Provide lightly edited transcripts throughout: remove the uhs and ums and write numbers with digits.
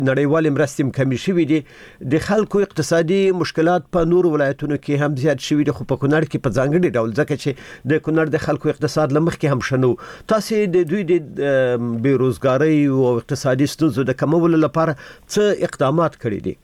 نړیوال مرستې کمې شوې دي د خلکو اقتصادي مشکلات په نور ولایتونو کې هم زیات شوې دي خو په کونړ کې په ځانګړي ډول ځکه چې د کونړ د خلکو اقتصاد لمخ کې هم شنو تاسو د دوی د بیروزګاری او اقتصادي ستونزو د کمولو لپاره څه اقدامات کړی دي؟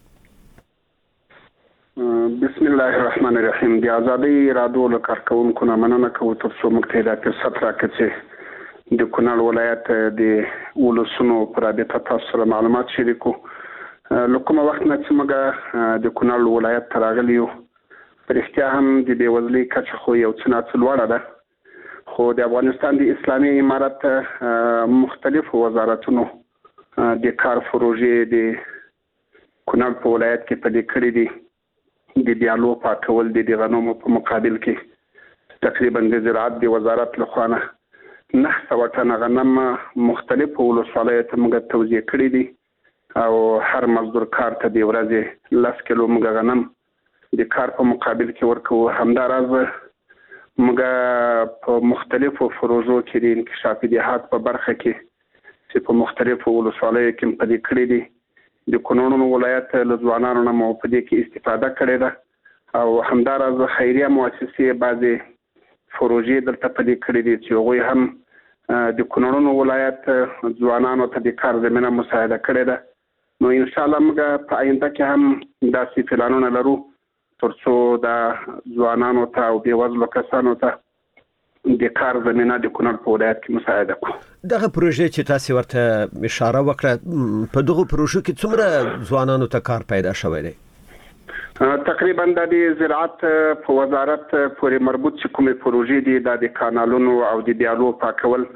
بسم الله الرحمن الرحیم. د ازادي رادیو له کارکونکو نه مننه کوم ترڅو موږ ته د فرصت راکړي د کونړ ولایت د ولسونو پر رابطه تاسو سره معلومات شریکو. لکه وخت نه چې موږ د کونړ ولایت تراغلیو پر اختیار هم د بیوزلۍ کچه خو یو څه ناڅلوړه ده خو د افغانستان د اسلامي امارت مختلفو وزارتونو د کار پروژې د کونړ په ولایت کې پلي کړې دي. د دیالو پاکول د غنمو په مقابل کې تقریبا د زراعت د وزارت له خوا نه 900 ټن غنم مختلف ولسوالیو ته موږ توزیع کړی دي او هر مزدور کار ته د ورځې 10 کیلو موږ غنم د کار په مقابل کې ورکو. همداراز موږ په مختلفو پروژو کې د انکشاف دیهات په برخه کې چې په مختلفو ولسوالیو کې پلي کړی دي د کونړ ولایت له ځوانانو نه مو په دې کې استفاده کړې ده او همداراز خیریه مؤسسې بعضې پروژې دلته پلي کړې دي چې هغوی هم د کونړ ولایت ځوانانو ته د کار زمینه مساعده کړې ده. نو انشاءالله موږ په آینده کې هم داسې پلانونه لرو ترڅو د ځوانانو ته او بېوزلو کسانو ته د کار زمینه د کونړ په ولایت کې مساعده کړو. دغه پروژې چې تاسو ورته اشاره وکړه په دغه پروژو کې څومره ځوانانو ته کار پیدا شوی دی؟ تقریبا د زراعت په وزارت پورې مربوط چې کومې پروژې دي د کانالونو او د دیالو پاکول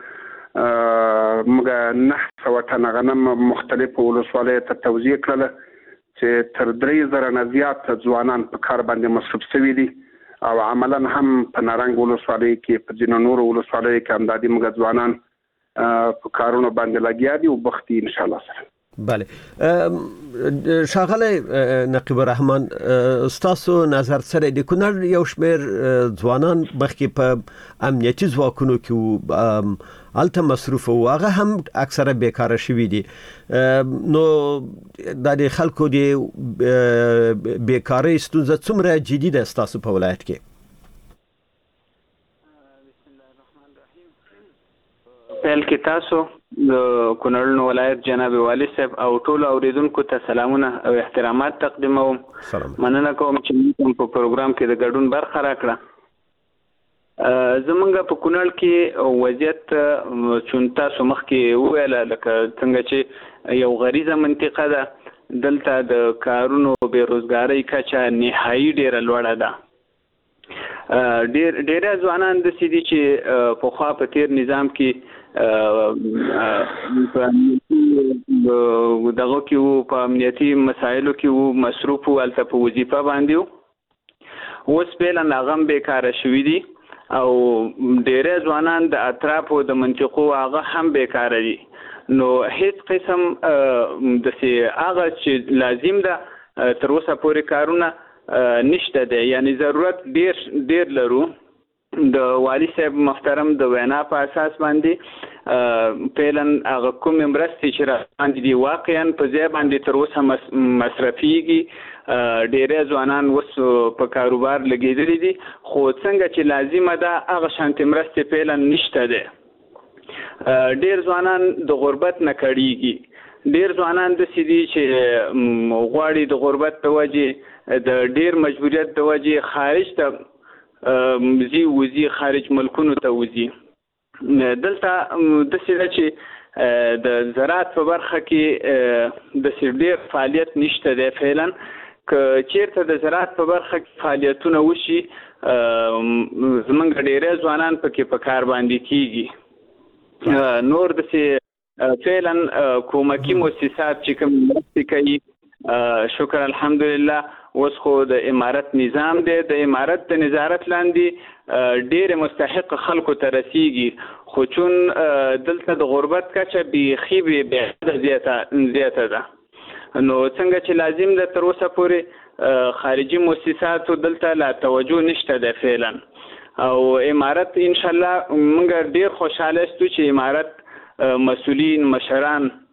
موږ 900 ټن غنم مختلفو ولسوالیو ته توزیع کړل چې تر 3000 نه زیات ځوانان په کار باندې مصروف شوي دي او عملاً هم په نارنګ ولسوالۍ کې په ځینو نورو ولسوالیو کې همدادي موږ ځوانان په کارونو باندې لګیا دي او بختي ان شاء الله سره. بله ښاغلی نقیب الرحمن ستاسو نظر سره د کونړ یو شمېر ځوانان مخکې په امنیتي ځواکونو کې هلته مصروف وو هغه هم اکثره بیکاره شوي دي نو د خلکو د بیکارۍ ستونزه څومره جدي ده ستاسو په ولایت کې؟ پیل کې تاسو د کونړ ولایت جناب والی صاحب او ټول اوریدونکو ته سلامونه او احترامات تقدیموم. مننه کوم چې په پروګرام کې د ګډون برخه راکړه. زمونږ په کونړ کې وضعیت چون تاسو مخکې وویل لکه څنګه چې یو غریزه منطقه ده دلته د کارونو بیروزګارۍ کچه نهایي ډیره لوړه ده. ډیره ځوانان داسې دي چې پخوا په تیر نظام کې دغه کې وو په امنیتي مسایلو کې وو مصروف وو هلته په وظیفه باندې وو اوس فعلا هغه هم بیکاره شوي دي او ډیره ځوانان د اطرافو د منطقو هغه هم بیکاره دي. نو هیڅ قسم داسې هغه چې لازم ده تر اوسه پورې کارونه نشته دی یعنی ضرورت ډیر لرو. د والی صاحب محترم د وینا په اساس باندې فعلا هغه کوم مرستې چې راغلي دي واقعا په ځای باندې تر اوسه مصرفیږي. ډیره ځوانان اوس په کاروبار لګېدلي دي خو څنګه چې لازمه ده هغه شانتې مرستې فعلا نشته دی. ډیر ځوانان د غربت نه کړېږي. ډیر ځوانان داسې دي چې غواړي د غربت په وجې د ډیر مجبوریت د وجې خارج ته وزي خارج ملکونو ته وزي. دلته داسې ده چې د زراعت په برخه کې داسې ډیر فعالیت نشته دی فعلا. که چیرته د زراعت په برخه کې فعالیتونه وشي زمونږ ډیری ځوانان پکې په کار باندې کیږي. نور داسې فعلا کومکي مؤسسات چې کوم مرستې کوي شکر الحمدلله اوس خو د امارت نظام دی د امارت د نظارت لاندې ډېر مستحق خلکو ته رسیږي خو چون دلته د غربت کچه بیخي زیاته ده. نو څنګه چې لازم ده تر اوسه پورې خارجي مؤسساتو دلته لا توجه نشته ده فعلا او امارت انشاءالله موږ ډېر خوشحاله ستو چې امارت مسؤلین مشران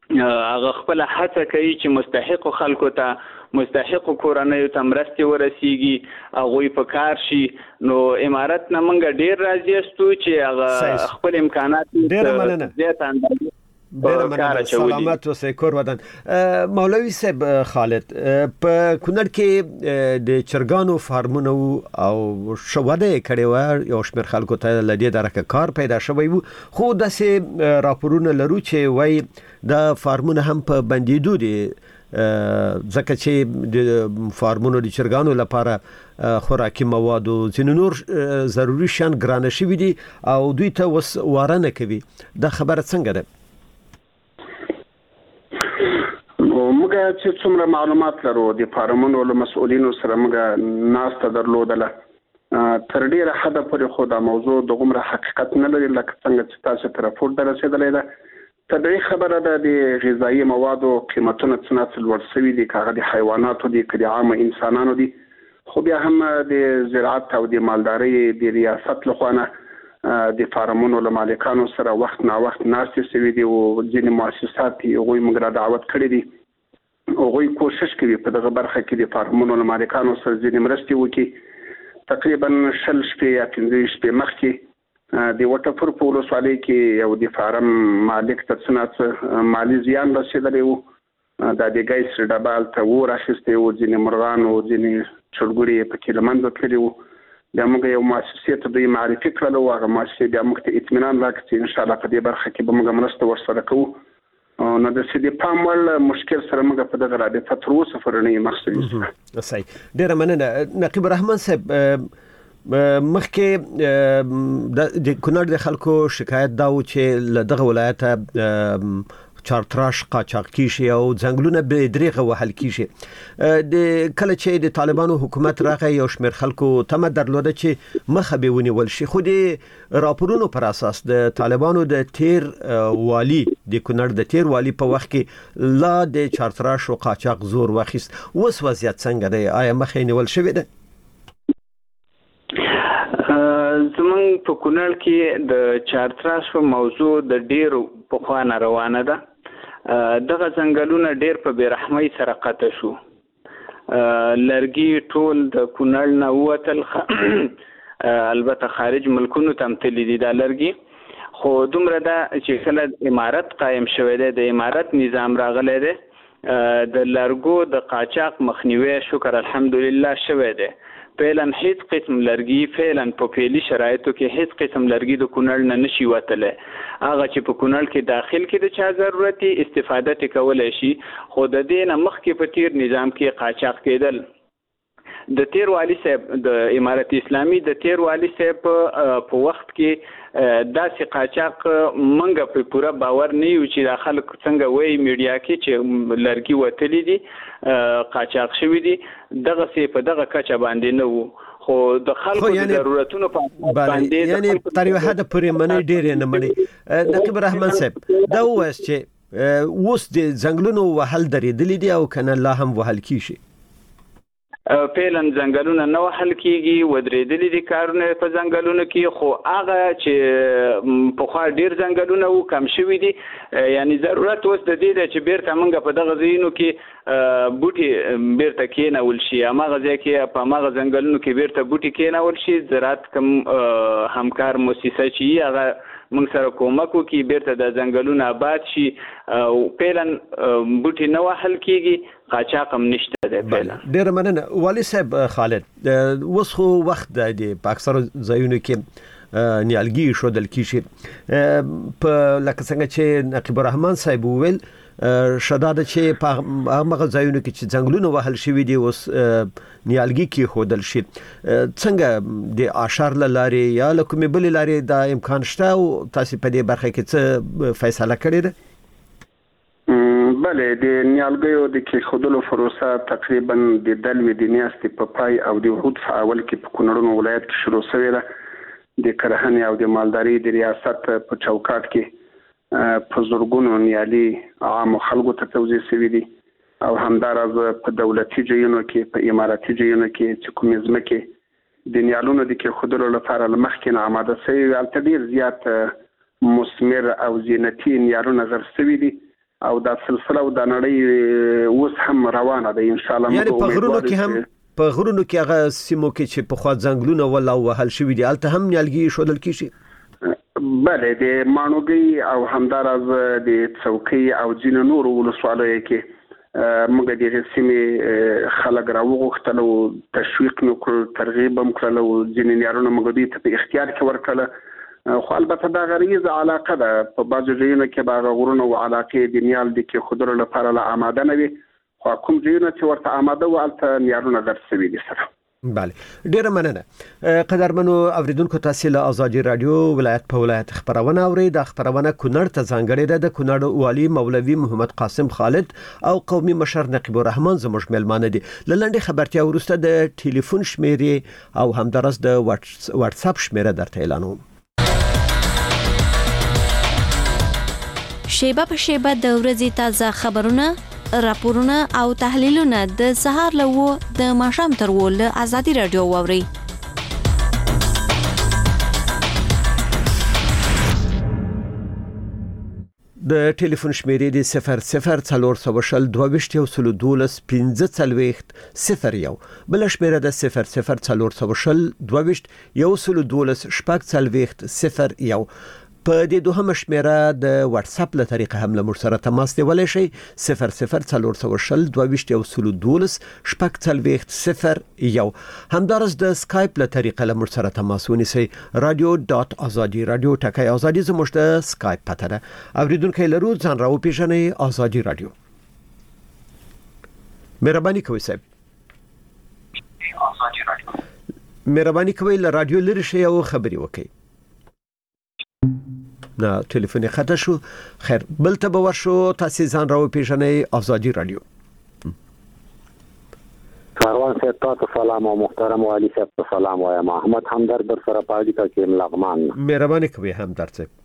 هغه خپل هڅه کوي چې مستحق خلکو ته مستحق کورنیو ته مرستې ورسیږي هغوی په کار شي. نو امارت نه موږ ډېر راضي یاستو چې هغه خپل امکانات زیات اندازه سلامت اوسئ کور ودان. مولوي صاحب خالد په کونړ کې د چرګانو فارمونه او شواده کړي و یو شمېر خلکو ته لدې درکه کار پیدا شوی وو خو داسې راپورونه لرو چې وای د فارمونه هم په بندیدو دي ځکه چې د فارمونو د چرګانو لپاره خوراکي مواد او ځینې نور ضروري شیان ګرانه شوي دي او دوی ته وس واره نه کوي. دا خبره څنګه ده؟ موږ چې څومره معلومات لرو د فارمونو له مسؤلینو سره موږ ناسته درلودله تر ډیره حده پورې خو دا موضوع د عمر حقیقت نه لري لکه څنګه چې تاسو ته راپور درسېدلی ده. طبیعي خبره ده د غذایی موادو قیمتونه څنګه لوړ شوي دي که هغه د حیواناتو دي که د عامه انسانانو دي خو بیا هم د زراعت او د مالدارۍ د ریاست لخوا نه د فارمونو له مالکانو سره وخت نا وخت ناستې شوي دي او ځینې مؤسسات هغوی موږ را دعوت کړي دي هغوی کوشش کوي په دغه برخه کې د فارمونو له مالکانو سره ځینې مرستې وکړي. تقریبا 10 شپې یا 15 شپې مخکې د وټفور په ولسوالۍ کې یو د فارم مالک ته څه مالي زیان رسېدلی و. دا د ګیس ډبه هلته اور اخیستی و ځینې مرغان او ځینې چرګوړي یې پکې له منځه تللي وو. بیا موږ یو مؤسسې ته دوی معرفي کړل او هغه مؤسسې بیا موږ ته اطمینان راکړ چې انشاءالله په دې برخه کې به موږ مرسته ورسره کوو. نو د سې د پام وړ مشکل سره موږ په دغه رابطه تر اوسه پورې نه یو مخ. صحیح. ډېره مننه. نقیب الرحمن صاحب مخکې د کونړ د خلکو شکایت دا و چې له دغه ولایته چارتراش قاچاق کیږي او ځنګلونه به دریغه وهل کیږي. د کله چې د طالبانو حکومت راغی یو شمېر خلکو تمه درلوده چې مخه به ونیول شي خو د راپورونو پر اساس د طالبانو د تیر والی د کونړ د تیر والی په وخت کې لا د چارتراش او قاچاق زور واخیست. اوس وضعیت څنګه دی؟ آیا مخه نیول شوې ده؟ زمونږ په کونړ کې د چارتراش په موضوع د ډیرو پخوا نه روانه ده. دغه ځنګلونه ډیر په بېرحمۍ سره قطع شو. لرګي ټول د کونړ نه ووتل البته خارج ملکونو ته هم تللي دي دا لرګي خو دومره ده چې کله امارت قایم شوی دی د امارت نظام راغلی دی د لرګو د قاچاق مخنیوی شکر الحمدلله شوی دی. فعلا هیڅ قسم لرګي فعلا په فعلي شرایطو کې هیڅ قسم لرګي د کونړ نه نشي وتلی. هغه چې په کونړ کې داخل کې د چا ضرورت استفاده ته کولای شي خو د دې نه مخکې په تیر نظام کې قاچاق کېدل. د تیر والی صاحب د امارت اسلامي د تیر والی صاحب په وخت کې داسې قاچاق منګه په پوره باور نه یو چې د خلک څنګه وایي میډیا کې چې لرګي وتلی دي قاچاق شوي دي دغه سي په دغه کچه باندې نه وو خو د خلکو د ضرورتونو په باندې یعنی تر یو حد پورې منی ډېر نه منی. نقیب الرحمن صاحب دا وایي چې اوس د ځنګلونو وهل درېدلي دي او کنه لا هم وهل کیږي؟ فعلا ځنګلونه نه وهل کیږي ودرېدلي دي کارونه په ځنګلونو کې خو هغه چې پخوا ډیر ځنګلونه وو کم شوي دي یعنی ضرورت اوس د دې دی چې بیرته موږ په دغه ځایونو کې بوټي بیرته کېنول شي هماغه ځای کې په هماغه ځنګلونو کې بیرته بوټي کېنول شي. زراعت کوم همکار مؤسسه چې هغه موږ سره کومک وکړي بیرته د ځنګلونو آباد شي او فعلا بوټي نه وهل کیږي قاچاق هم نشته دی. ډېره مننه. والي صاحب خالد اوس خو وخت دی په اکثرو ځایونو کې نیالګي ښودل کیږي په لکه څنګه چې نقیب الرحمن صاحب وویل شداده چې په هغه ځایونو کې چې ځنګلونه وهل شوي دي اوس نیالګي کې ښودل شي. څنګه د اشار لارې یا له کومې بلې لارې دا امکان شته او تاسو په دې برخه کې څه فیصله کړې ده؟ بله د نیالګیو د کېښودلو پروسه تقریبا د دلوي د میاشتې په پای او د احد په اول کې په کونړ ولایت کې شروع شوې ده. د کرهنې او د مالدارۍ د ریاست په چوکاټ کې په زرګونو نیالي عام خلکو ته توزیع شوي دي او همداراز په دولتي ځایونو کې په اماراتي ځایونو کې چې کومې ځمکې د نیالونو د کېښودلو لپاره له مخکې نه آماده شوي هلته ډېر زیات مثمر او زینتي نیالونه غر شوي دي او دا سلسله او د نړۍ اوس هم روانه ده ان شاء الله. یعنی په غرونو کې هم په غرونو کې هغه سیمو کې چې په خوا ځنګلونه ولا وهل شوی دي الته هم نیالګي شودل کیږي. بله د مانوګي او همدارز د څوکۍ او ځینو نورو ولسوالیو کې موږ د سیمې خلک راوغوښتل او تشویق وکړ ترغیب هم کړل او ځینې نیارونه موږ دوی ته په اختیار کې ورکړل. خو البته دا غریزه علاقه ده په بعضو ځایونو کې باغ غرونه او علاقې د نیال د کې خودرو لپاره لا آماده نه وي خو کوم ځایونه چې ورته آماده و الته نیارونه درسوي دي سره. بله ډیره مننه قدرمنو اوریدونکو تاسو له ازادي رادیو ولایت په ولایت خبرونه اوري. د خبرونه کونړ ته ځانګړې ده. د کونړ والی مولوي محمد قاسم خالد او قومي مشر نقیب الرحمن زموږ ملمانه دي. لنډه خبرتیا ورسته د ټلیفون شمیرې او همدارس د واتس اپ شمیره درته اعلانوم. شیبه په شیبه د ورځې تازه خبرونه راپورونه او تحلیلونه د سهار له د ماښام تر له ازادي رادیو واوري. د ټلیفون شمیرې د 00 422 1540 بل شمیره د 00 422 01 په دې دوهمه شمیره د واتس اپ له طریقې هم له موږ سره تماس نیولی شئ 00 همدارس د سکایپ له طریقې له موږ سره تماس ونیسئ radio.azadi radio ټکی ازادي زموږ د سکایپ پته ده. اوریدونکو لرو ځان راو پیژنئ ازادي رادیو. مهرباني کوئ صاحب مهرباني کوئ له رادیو لري شئ او خبري وکړئ. نه ټلیفون خطا شو. خیر بل ته به ورشو. تاسو ځان راو پیژنئ ازادي رادیو. کاروان صاحب تاسو سلام او محترم والی صاحب سلام وایم. احمد همدرد در سره پاډی کا کې لغمان. مهرباني کوئ همدرد صاحب.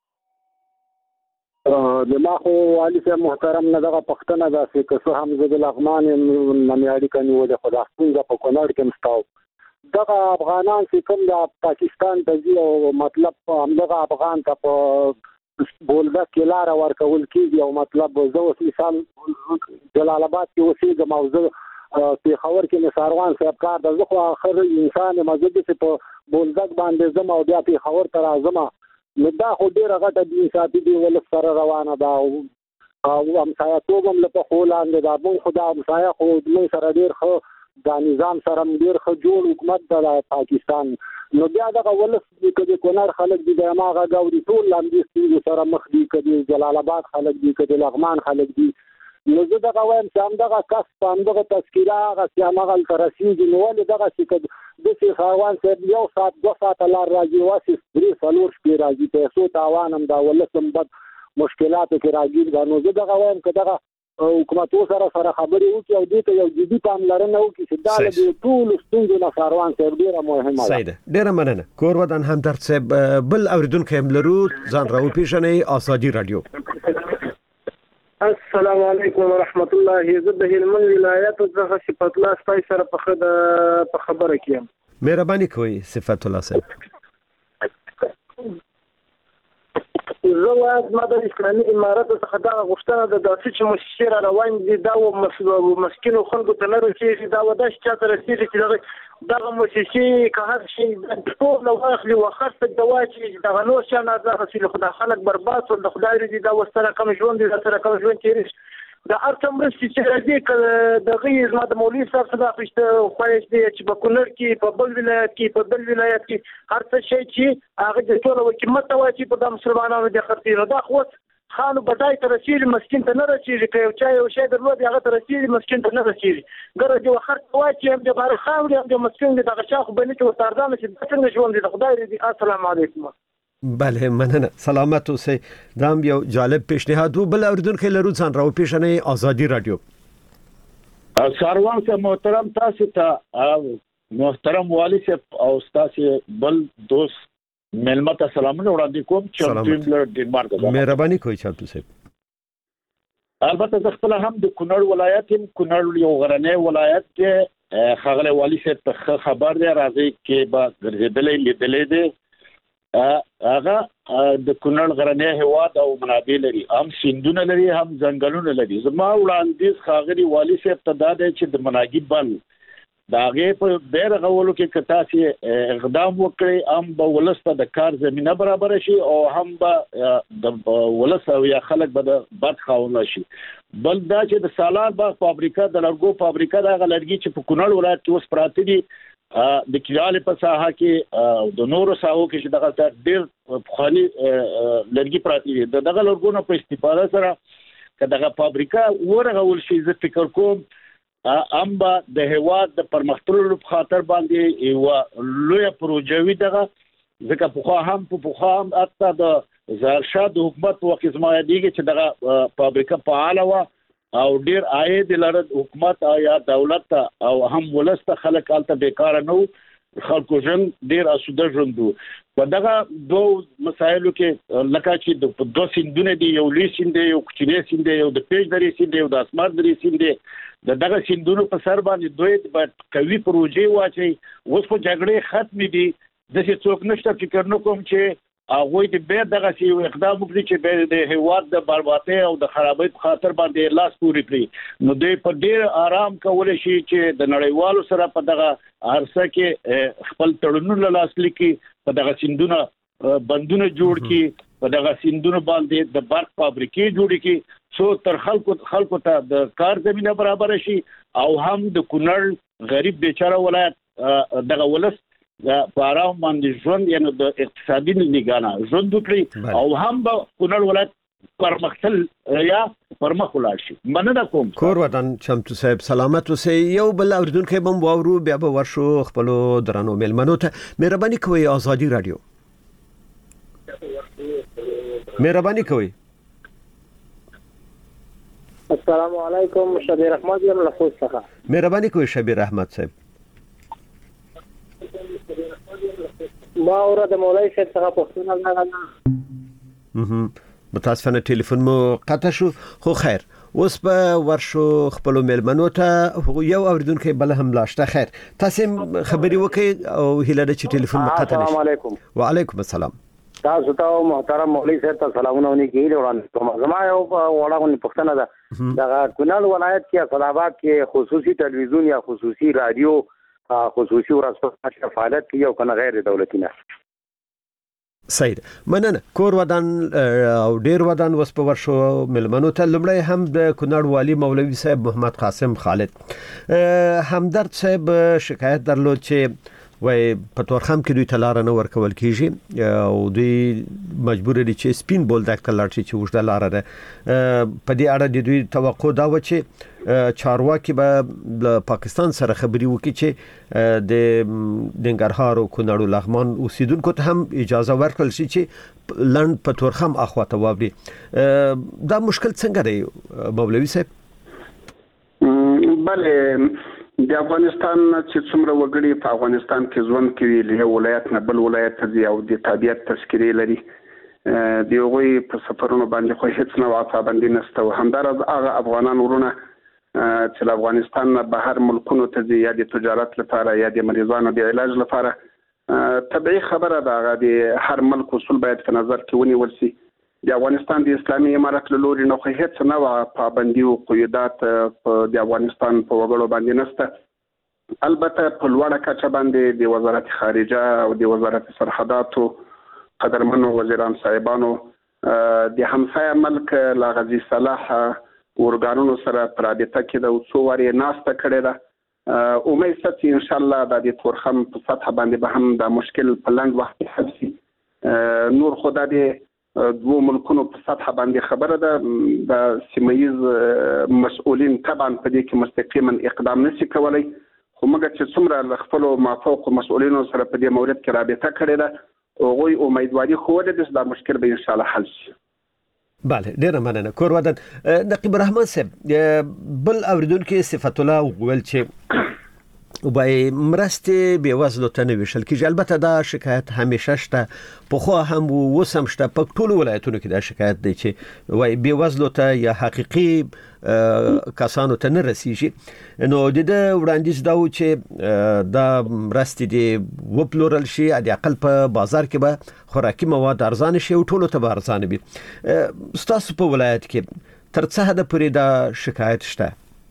دما خو والی صاحب محترم نه دغه پښتنه ده چې که څه هم زه د لغمان نمیاړي کني و د خدا څنګه په کونړ کې مستاو دغه افغانان چې کوم د پاکستان ته ځي او مطلب همدغه افغان ته په بولګه کې لار ورکول کیږي او مطلب زه اوس مثال جلال آباد کې اوسېږم او زه پیښور کې مساروان صاحب کار د زه خو آخر انسان مزه چې په بولګه باندې زم او بیا پیښور ته راځم نو دا خو ډېره غټه د انصافي دی ولس سره روانه ده او همسایه توب هم له پښو لاندې ده. مونږ خو دا همسایه خو مونږ سره ډېر ښه دا نظام سره ډېر ښه جوړ حکومت ده د پاکستان. نو بیا دغه ولس که د کونړ خلک دي د هماغه ګوري ټول لاندې ستونزو سره مخ دي که د جلال آباد خلک دي که د لغمان خلک دي. نو زه دغه وایم چې همدغه کس په همدغه تذکیره هغه چې هماغلته رسېږي نو ولې دغسې که داسې خاروان صاحب 1 ساعت 2 ساعته لار راځي واسې 3-4 شپې راځي پیسو تاوان هم دا ولس هم بد مشکلاتو کې راګیر ده. نو زه دغه وایم که دغه حکومتو سره خبرې وکړي او دې ته یو جدي پاملرنه وکړي چې دا له دې ټولو ستونزو نه ساروان صاحب ډېره مهمه ده. صحیح ده ډېره مننه. کور ودان همدرد صاحب بل اوریدونکی هم لرو ځان راو پیژنئ ازادي رادیو. السلام علیکم ورحمت الله. زه د هلمند ولایت څخه صفت الله ستای سره په خبره کیم. مهرباني کوئ صفت الله صاحب. زه وایم ما د اسلامي امارت څخه دا غوښتنه ده داسې چې مؤسسې را روان دي دا مسکینو خلکو ته نه رسېږي دا وداسې چاته رسېږي چې دغه مؤسسې که هر شي ټول نه واخلي وخرڅ دوا چې دغه نور شیان ارزاقه شي خو دا خلک برباد شول د خدای رضي دا اوس سره کم ژوند دي دا سره کم ژوند تېرېږي د هر څه مرستې چې راځي که دغه زما د مولوي صاحب څخه اخیسته خواهش دی چې په کونړ کې په بل ولایت کې په بل ولایت کې هر څه شی چې هغه د ټول حکومت ته وایي چې په د مسلمانانو د خرڅېږي دا خو خانو بډای ته رسېږي مسکین ته نه رسېږي که یو چا یو شی درلود هغه ته رسېږي مسکین ته نه رسېږي ګره د خرڅ وایي چې هم د بار خاورې هم د مسکین د دغه چا خو بني چې ورته ارزانه شي دا څنګه ژوند دی د خدای رضي. السلام علیکم. بله مننه سلامت اوسئ. دا هم یو جالب پیشنهاد و. بل اوریدونکی لرو ځان راو پیژنئ ازادي رادیو. ساروان صاحب محترم تاسو ته محترم والی صاحب او تاسو بل دوست ملمت سلامونه وړاندې کوم چې ټیم لر ډنمارک ده. مهرباني کوئ چاپتو صاحب. البته زه خپل هم د کونړ ولایت کونړ یو غرنی ولایت کې خغله والی صاحب ته خبر دی راځي کې با ګرځېدلې لیدلې دي هغه د کونړ غرنی هواد او منابع لري، هم سیندونه لري، هم ځنګلونه لري. زما وړاندیز خاغلی والی صاحب ته دا دی چې د مناګي بند دا هغه په ډېر غوولو کې کتا سي اقدام وکړي، هم به ولسته د کار زمينه برابر شي او هم به د ولس او یا خلک به د بد خاونه شي. بل دا چې د سالار باغ فابریکه د لرګو فابریکه دا لرګي چې په کونړ ولایت کې اوس پراته دي د کیاله په ساحه کې د نورو ساحو کې چې دغه ډېر خالي لرګي پراته دي. دغه لرګونو په استفاده سره کداغه فابریکه ورغول شي، زه فکر کوم ام با د هواد د پرمختللو په خاطر باندې یو لوی پروژوي دغه ځکه په خو هم اته د زارشاد حکومت وخت زما دیږي چې دغه فابریکه فعال و او ډیر عاید لري حکومت او یا دولت او هم ولست خلک الته بیکار نه خلکو ژوند ډیر اسوده ژوند په دغه دوه مسایلو کې لکه چې د دوه سیندونه دی، یو لوی سیند دی، یو کوچنی سیند دی، یو د پیج درې سیند دی، یو د اسمار درې سیند دی. دغه سیندونو په سر باندې دوی د قوي پروژې واچي. اوس په جګړې ختم دي، د څه څوک نشته فکر نه کوم چې هغه د به دغه سی اقدام وکړي چې به د هواد د بربادي او د خرابۍ په خاطر باندې لاس پوري کړي. نو دوی په ډیر آرام کول شي چې د نړیوالو سره په دغه عرصه کې خپل تړونونه لاسلیک کړي، په دغه سیندونه بندونه جوړ کړي، په دغه سیندونو باندې د برق فابریکې جوړ کړي څو تر خلکو ته د کار زمينه برابر شي او هم د کونړ غریب بیچاره ولایت دغه ولس په آرام باندې ژوند یعنی د اقتصادي نگاهه ژوند وکړي او هم به کونړ ولایت پرمختل یا پرمخ ولاړ شي. مننه کوم. کور ودان چمتو صاحب سلامت اوسئ. یو بل اوریدونکو بم واورو بیا به ورشو خپل درنو ملمنو ته مهرباني کوئ آزادي رادیو مهرباني کوئ. السلام علیکم، شبیر احمد یم له خوست څخه. مهرباني کوئ شبیر احمد صاحب. ما اورده مولوی صاحب څخه پوښتنه لرم. متاسفانه ټلیفون مو قطع شو، خو خیر اوس به ورشو خپل ملمنو ته یو اوریدونکو بل هم لاشته. خیر تاسو خبري وکړئ او هیله ده چې ټلیفون مو قطع نشي. السلام علیکم. وعلیکم السلام. تاسو ته محترم مولوی صاحب ته سلامونه ونکړي. وړاندې زما یو وړاندې پوښتنه ده، د کونړ ولایت کې اسلامآباد کې خصوصي ټلویزیون یا خصوصي رادیو خصوصي ورځپاڼه فعالیت کوي او کنه غیر دولتي نه؟ صحیح. مننه. کور ودان او ډیر ودان وس په ورشو ملمنو ته لمړی هم د کونړ والی مولوی صاحب محمد قاسم خالد همدرد صاحب شکایت درلود چې وای په تورخم کې دوی تلار نه ورکول کیږي او دوی مجبور دي چې سپین بولدک تلار چې وښه لار ده. په دې اړه د دوی توقع دا و چې چارواکي به د پاکستان سره خبري وکړي چې د ننګرهار او کونړ او لغمان اوسیدونکو ته هم اجازه ورکړل شي چې لند په تورخم اخواته وابري. دا مشکل څنګه دی مولوی صاحب؟ بله، د افغانستان چې څومره وګړي په افغانستان کې ژوند کوي، له ولایت نه بل ولایت ته او د طبيعت تذکری لري، دی غوي په سفرونو باندې خو هیڅ نه پابندي نشته. همدارز هغه افغانان ورونه چې افغانستان نه بهر ملکونو ته ځي یا د تجارت لپاره یا د مریضانو د علاج لپاره، طبيعي خبره ده هغه د هر ملک اصول باید په نظر کې ونیول شي. د افغانستان د اسلامي امارت له لوري نه خو هیڅ نه پابندي او قیودات د افغانستان په وګړو باندې نشته. البته په لوړه کچه باندې د وزارت خارجه او د وزارت سرحداتو قدرمنو وزیران صاحبانو د همسایه ملک لاغزي صلاح ورګانونو سره پر رابطه کې د څو وری ناسته کړې ده. امید ستې ان شاء الله د تورخم په سطح باندې به هم د مشکل په لنډ وخت کې حل شي. نور خدای دې دوه ملکونو په سطح باندې خبره ده، د سیمایز مسؤلین طبعا په دې کې مستقیما اقدام نشي کولای، خو موږ چې څومره خپل مافوق مسؤلینو سره په دې مورد کې رابطه کړې ده او غوي امیدواري خو ده چې دا مشکل به ان شاء الله حل شي. بله ډیره مننه. کور ودان نقیب الرحمن صاحب بل اوریدونکو صفت الله وویل چې وبای مرستې به وزلو ته نه ویشل کیږي. البته دا شکایت همیشه شته، پخوا هم وسم شته، په ټولو ولایتونو کې دا شکایت دی چې وای به وزلو ته یا حقيقي کسانو ته نه رسیږي. نو د وړاندیز دا و چې دا مرستې دی وپلورل شي، د اقل په بازار کې به خوراکي مواد ارزان شي او ټولو ته به ارزان وي. ستاسو په ولایت کې تر څه حد پورې دا شکایت شته؟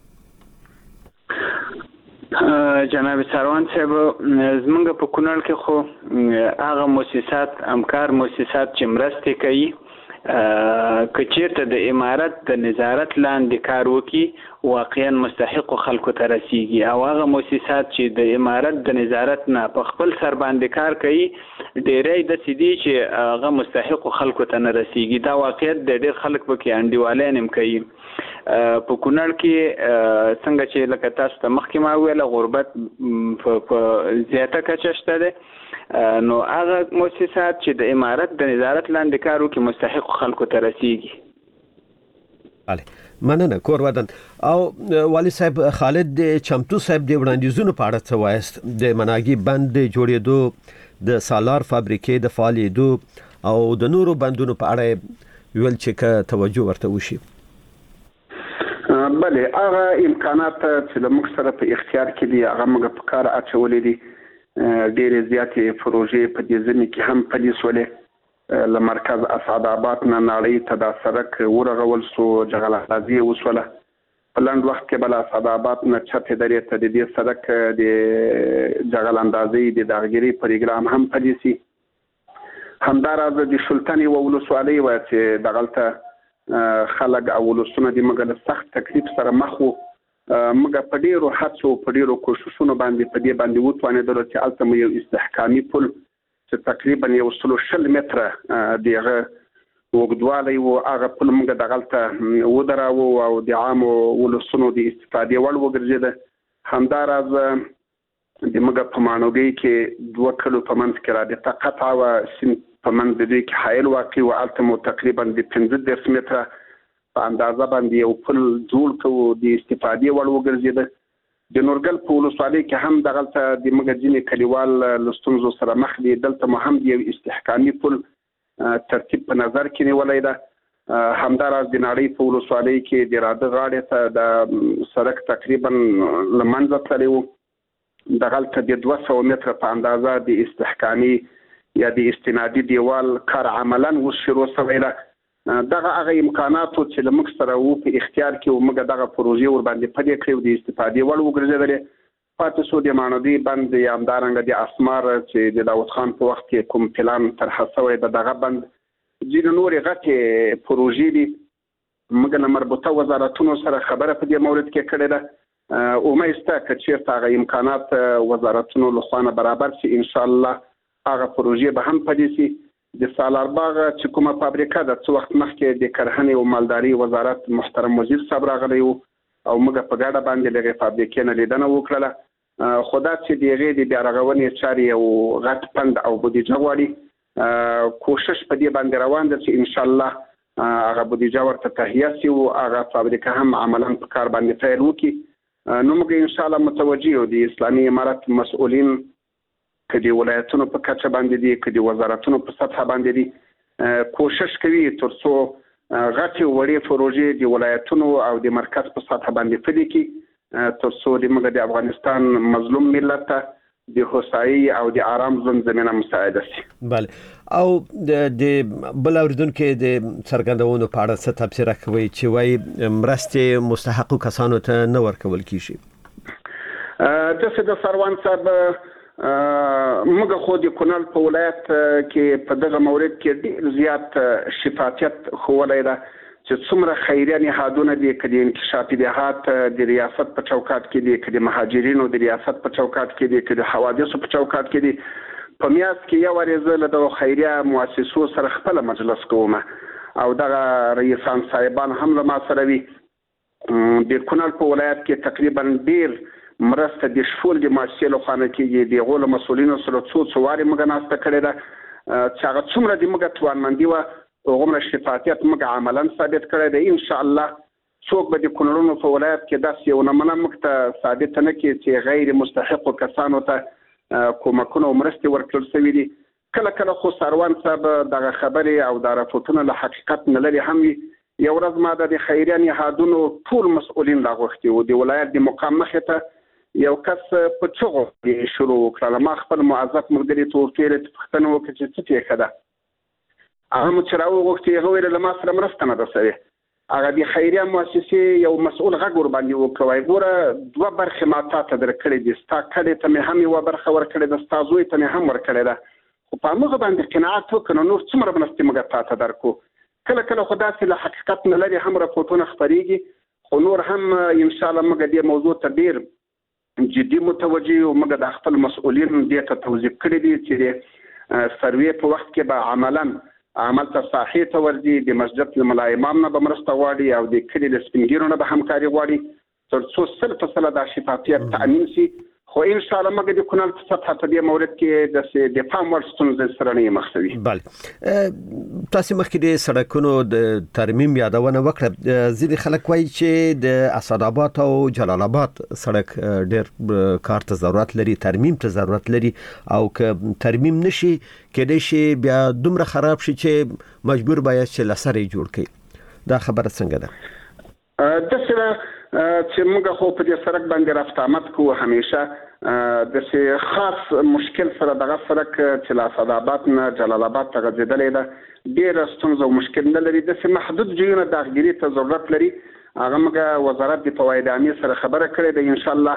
جناب سروان صاحب، زمونږ په کونړ کې خو هغه مؤسسات، همکار مؤسسات چې مرستې کوي، که چیرته د امارت د نظارت لاندې کار وکړي واقعا مستحق خلکو ته رسیږي، او هغه مؤسسات چې د امارت د نظارت نه په خپل سر باندې کار کوي ډېری داسې دي چې هغه مستحق خلکو ته نه رسیږي. دا واقعیت د ډېر خلک پکې انډیوالۍ هم کوي. په کونړ کې څنګه چې لکه تاسو ته مخکې ما ویله غربت په زیاته کچه شته ده، نو هغه مؤسسات چې د امارت د نظارت لاندې کار وکړي مستحق خلکو ته رسیږي. بله، مننه کور ودان. او والی صاحب خالد چمتو صاحب د وړاندیزونو په اړه څه وایست؟ د مناګي بند جوړېدو، د سالار فابریکې د فعالیدو او د نورو بندونو په اړه ویل چې توجه ورته وشي. بله، هغه امکانات چې موږ سره په اختیار کې دي هغه موږ په کار اچولې دي. ډېرې زیاتې پروژې په دې ځینې کې هم پلي شولې. له مرکز اسعدآباد نه نړۍ ته دا سړک ورغول شو، جغل اندازي وشوله. په لنډ وخت کې بل اسعدآباد نه چتې درې ته د دې سړک د جغل اندازي د داغګيري پروګرام هم پلي شي. همداراز د سلطنې ولسوالۍ و چې دغلته خلک او ولسونه د مګل سخت تکلیف سره مخ وو. مګ په ډیرو هڅو په ډیرو کوششونو باندې په دې باندې وتوانېدل چې الته یو استحکامي پل چې تقریبا 120 متره دغه وګدوالی او هغه پل موږ دغلته ودراو او د عام ولسونو د استفادې وړ وګرځید. همداراز د موږ په مانوګي کې 2 کلو په منځ کې را د قطع او سین په منځ کې حایل واقع او الته تقریبا د 15 متره په اندازه باندې یو پل جوړ کړو د استفادې وړ وګرځید. د نورګل په ولسوالۍ کې هم دغلته د مګجنې کلیوال لستونزو سره مخ دي. دلته هم یو استحکامي پل ترتیب په نظر کې نیولای ده. همداراز د نړۍ په ولسوالۍ کې د راده غاړې ته د سړک تقریبا لمنځه تللی و. دغلته د 200 متره په اندازه د استحکامي یا د استنادي دیوال کار عملاً وشروع شوی ده. دغه هغه امکاناتو چې لمک سره وو په اختیار کې ومګه دغه پروژې ور باندې پدې کړو د استفادې وړ وګرځیدل. پاتې شو د مانودي بند یا همدارنګ د اسمار چې د داوود خان په وخت کې کوم پلان طرح شوی دغه بند ځینې نورې غټې پروژې دي. مګ له مربوطه وزارتونو سره خبره په دې مورد کې کړې ده. امید شته چې چیرته هغه امکانات وزارتونو له خوا برابر شي ان شاء الله هغه پروژې به هم پدې شي. د سالار باغ چې کومه فابریکه د څو وخت مخکې د کرهنې او مالداري وزارت محترم وزیر صاحب راغلی او موږ په ګډه باندې دغه فابریکې نه لیدنه وکړه. خدا چې دغه د بیا رغونې چارې او غټ پند او بودیجه غواړي، کوشش په دې باندې روان ده چې ان شاء الله هغه بودیجه ورته تهیه شي او هغه فابریکه هم عملاً په کار باندې پیل وکړي. نو موږ ان شاء الله متوجه یو د اسلامي امارت مسؤلین کدي ولایتونو په کچه باندې دي، کدي وزارتونو په سطح باندې دي، کوشش کوي ترڅو غټي وړي پروژې د ولایتونو او د مرکز په سطح باندې پلي کړي ترڅو د موږ د افغانستان مظلوم ملت ته د هوسایي او د آرام ژوند زمينه مساعده شي. بله، او د بل اوریدونکو د څرګندونو په اړه څه تفسیر کوي چې وایي مرستې مستحق کسانو ته نه ورکول کیږي؟ د سروان صاحب موږ خو د کونړ په ولایت کې په دغه مورد کې ډېر زیات شفافیت خوولای ده چې څومره خیریه نهادونه دي، کدي انکشافي جهات د ریاست په چوکاټ کې دي، کدي مهاجرینو د ریاست په چوکاټ کې دي، کدي حوادثو په چوکاټ کې دي. په میاس کې یو ورځ له د خیریه مؤسسو سره خپل مجلس کوم او دغه رئیسان صاحبان هم له ما سره وي. د کونړ په ولایت کې تقریبا ډېر مرسته د شفول د مؤسسې له خوا نه کېږي. د هغو له مسؤلینو سره څو وارې موږ ناسته کړې ده چې هغه څومره د موږ توانمندي وه هغومره شفافیت موږ عملاً ثابت کړی دی. ان شاء الله څوک به د کونړونو په ولایت کې داسې یو نمونه موږ ته ثابت نه کړي چې غیر مستحقو کسانو ته کومکونه او مرستې ورکړل شوي دي. کله کله خو سروان صاحب دغه خبرې او د راپورټونو له حقیقت نه لري هم وي. یو ورځ ما د خیریه نهادونو ټول مسؤلین راغوښتي وو د ولایت د مقام مخې ته یو کس په چغو شروع وکړه. ما خپل موظف ملګري ته ورته پوښتنه وکړه چې څه پېښه ده. هغه مو چې راوغوښتي هغه ویل له ما سره مرسته نه ده شوې. هغه د خیریه مؤسسې یو مسؤل غږ ورباندې وکړ وایي ګوره 2 برخې ما تا ته درکړې دي، ستا کډې ته مې هم یوه برخه ورکړې ده، ستا زوی ته مې هم ورکړې ده، خو په همغه باندې قناعت وکړه نور څومره مرستې موږ تا ته درکړو. کله کله خو داسې له حقیقت نه لرې هم راپورټونه خپرېږي خو نور هم انشاءالله موږ دې موضوع ته ډېر جدي متوجه یو. موږ د خپل مسؤلین دې ته توظیف کړي دي چې د سروې په وخت کې به عملاً عمل ته ساحې ته ورځي، د مسجد له ملا امام نه به مرسته غواړي او د کلي له سپین ږیرو نه به همکاري غواړي تر څو 100% دا شفافیت تأمین شي. خو ان شاء الله موږ د کونړ په سطحه په دې مورد کې د پام وړ ستونزې سره نه مخ شوي. بله تاسو مخکې د سړکونو د ترمیم یادونه وکړه. ځینې خلک وایي چې د اسداباد او جلال آباد سړک ډېر کار ته ضرورت لري، ترمیم ته ضرورت لري او که ترمیم نشي کېدای شي بیا دومره خراب شي چې مجبور باید چې لسرې جوړ کړي. دا خبره څنګه ده؟ داسې چې موږ خو په دې سړک باندې رفت آمد کوو همیشه د خاص مشکل سره دغه سړک چې له اسداباد نه جلال آباد ته غځېدلی ده ډېره ستونزه او مشکل نه لري. داسې محدود ځایونه داخګیري ته ضرورت لري. هغه موږ وزارت د فواید عامې سره خبره کړې ده. انشاءالله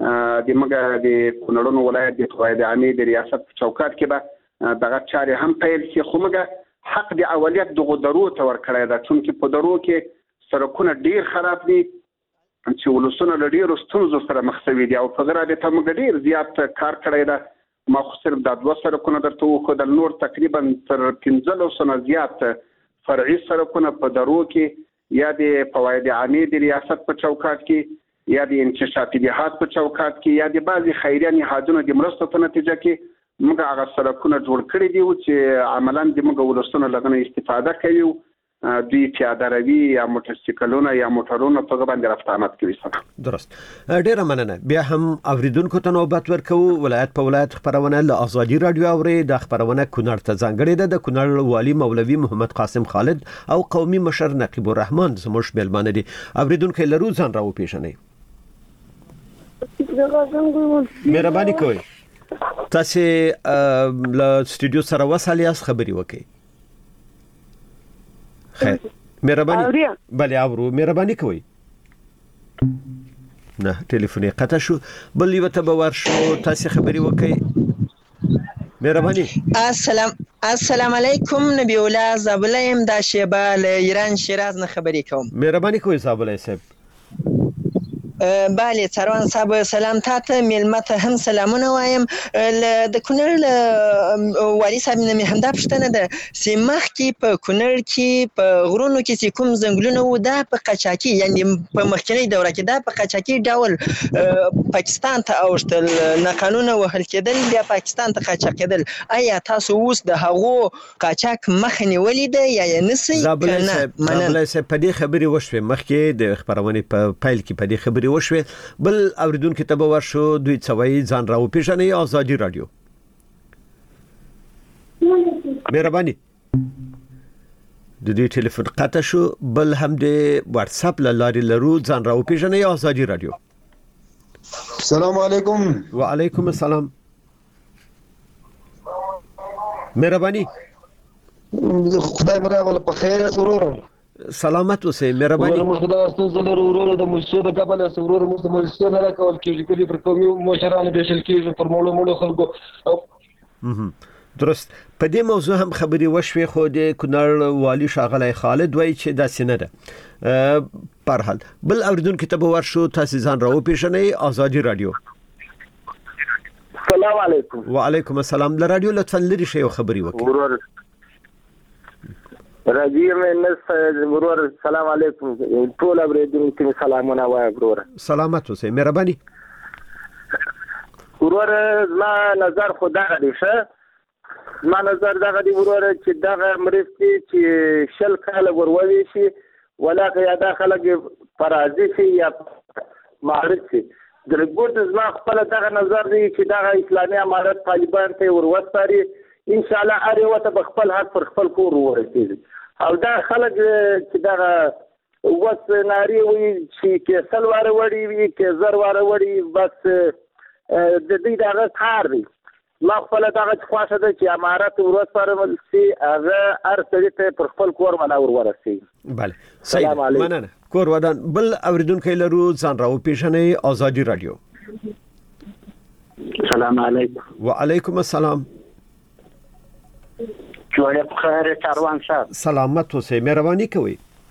د موږ د کونړونو ولایت د فواید عامې د ریاست په چوکاټ کې به دغه چارې هم پیل شي. خو موږ حق د اولیت دغو درو ته ورکړی ده چونکې په درو کې سړکونه ډېر خراب دي چې ولسونه له ډېرو ستونزو سره مخ شوي دي او په دې رابطه موږ ډېر زیات کار کړی ده. ما خو صرف دا 2 سړکونه درته وښودل، نور تقریبا تر 1500 نه زیات فرعي سړکونه په درو کې یا د فواید عامې د ریاست په چوکاټ کې یا د انکشافي دهات په چوکاټ کې یا د بعضې خیریه نهادونو د مرستو په نتیجه کې موږ هغه سړکونه جوړ کړي دي چې عملاً د موږ ولسونه له هغه نه استفاده کوي. دوی پیاده روي یا موټرسایکلونه یا موټرونه په باندې رفت آمد کوي. درست. ډیره مننه. بیا هم اوریدونکو ته نوبت ورکو. ولایت په ولایت خبرونه له آزادي رادیو اوري. د خبرونه کونړ ته ځانګړې ده. د کونړ والی مولوي محمد قاسم خالد او قومي مشر نقیب الرحمن زموږ میلمانه دي. اوریدونکو لرو ځان راو پیژنئ. مهرباني کوئ تاسو له سټوډیو سره وسالیاس خبري وکړئ. خیر مهرباني. بله اورو. مهرباني کوئ. نه ټلیفون قطع شو. بل یو ته باور شو تاسو خبري وکړئ. مهرباني. السلام علیکم. نبی الله زابلیم دا شیبه له ایران شیراز نه خبري کوم. مهرباني کوئ زابلای صاحب. بله سروان صاحب سلام تاته میلمه ته هم سلامونه وایم. د کونړ والی صاحب نه مې همدا پوښتنه ده چې مخکې په کونړ کې په غرونو کې چې کوم ځنګلونه وو دا په قاچاقي یعنی په مخکنۍ دوره کې دا په قاچاقي ډول پاکستان ته اوښتل، ناقانونه وهل کېدل بیا پاکستان ته قاچاق کېدل. آیا تاسو اوس د هغو قاچاق مخه نیولې ده یا یې نسئ؟ زابلای صاحب په دې خبرې وشوې مخکې د خبرونې په پیل کې په دې خبرې وشوې. بل اوریدونکو ته به ورشو دوی څوي ځان راو پیژنئ. آزادي رادیو. مهرباني. د دې ټلیفون قطع شو. بل هم د واتس اپ لارې لرو ځان راو پیژنئ. آزادي رادیو. السلام علیکم. وعلیکم السلام. مهرباني. خدای مرغله په خیر سرور. سلامت اوسئ. مهرباني. موږ خدای ستاسو له ورور د ملشي د قبل سرور موږ د ملشي نه راکول کېږي کلی پر قومي مشرانو د شل کېږي پر مولو خلکو. درست. په دې موضوع هم خبري وشوي خو د کونړ والی شاغلی خالد وایي چې داسې نه ده. په هر حال بل اوریدونکو ته به ورشو تاسو ځان راو پیژنئ. آزادي رادیو. السلام علیکم. وعلیکم السلام. له رادیو لطفا لري شي خبري وکړئ. راځي مې نس ورور سلام علیکم. ټول اوریدونکو سلامونه وایم ورور. سلامت اوسئ. مهرباني. ورور ما نظر خدا دی ښه ما نظر دغه دی ورور چې دغه مرستې چې شل کاله ورولې شي ولاکه یا دا خلک فرازي شي یا معرض شي د رګوت زما خپل دغه نظر دی چې دغه اسلامي امارت طالبان ته وروسپاري ان شاء الله هر یو ته خپل حق پر خپل کور ورسېږي او دا خلک چې دغه وس ناری وي چې کې سلوار وړي وي کې زر واره وړي بس د دې دغه کار دی ما خپل دغه خواشه ده چې امارت وروسپارل شي هغه هر سړي ته پر خپل کور منور ورسېږي. بله صحیح مننه. کور ودان بل اوریدونکو لرو ځان راو پیژنې آزادي رادیو. السلام علیکم. وعلیکم السلام. جوړه بخیر کاروان صاحب. سلامت اوسئ مهرباني کوئ.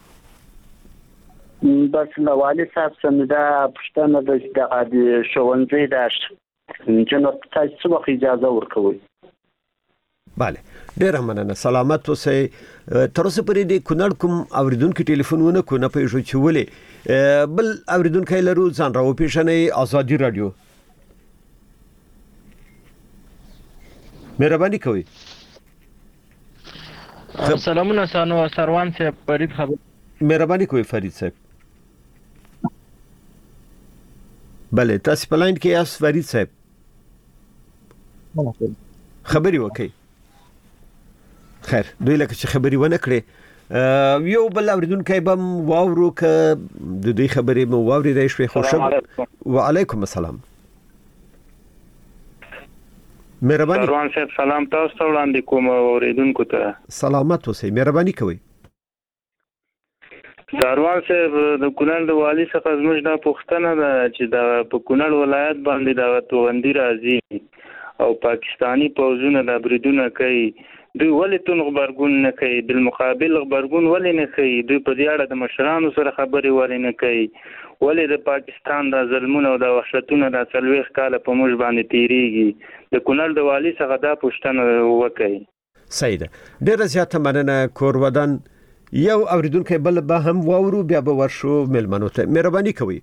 بس نو والي صاحب څنګه پښتنه د ښوونځي د جنوب تاسو وخت اجازه ورکوي. bale ډیر مننه سلامت اوسئ. تر اوسه پرې د کونړ کوم اوریدونکو ټلیفونونه کو نه پېژو چولې بل اوریدونکو لرو ځان راو پیژنې آزادي رادیو. مهرباني کوئ. سلامونه سانو سروان صاحب فرید خبر. مهرباني کوئ فرید صاحب. بله تاسو په لاین کې یاست فرید صاحب. خبري وکي. خیر دوی لکه چې خبري ونه کړې یو بل اوریدونکو به واورو ک د دې خبرې مو واوري د شوي خوشم. وعلیکم السلام. مهرباني. روان صاحب سلام تاسو ته وړاندې کوم اوریدونکو ته. سلامت اوسئ مهرباني کوئ. داروان صاحب د کونړ د والي څخه زموږ د پښتنه ده چې د په کونړ ولایت باندې د توغندي راځي او پاکستانی پوځونه د بریدونه کوي. دوی ولې تون خبرګون نه کوي بالمقابل خبرګون ولې نه کوي. دوی په دې اړه د مشرانو سره خبرې ولې نه کوي. ولې د پاکستان د ظلمونو او د وحشتونو د 40 کال په موږ باندې تیریږي. د کونړ د والي څخه دا پښتنه وکړي. صحیح ده ډیره زیاته مننه کور ودان. یو اوریدونکو بل به هم واورو بیا به ورشو ملمنو ته. مهرباني کوئ.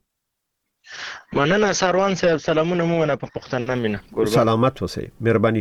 مننه سروان صاحب سلامونه مو نه په پښتنه مینه. سلامت اوسئ مهرباني.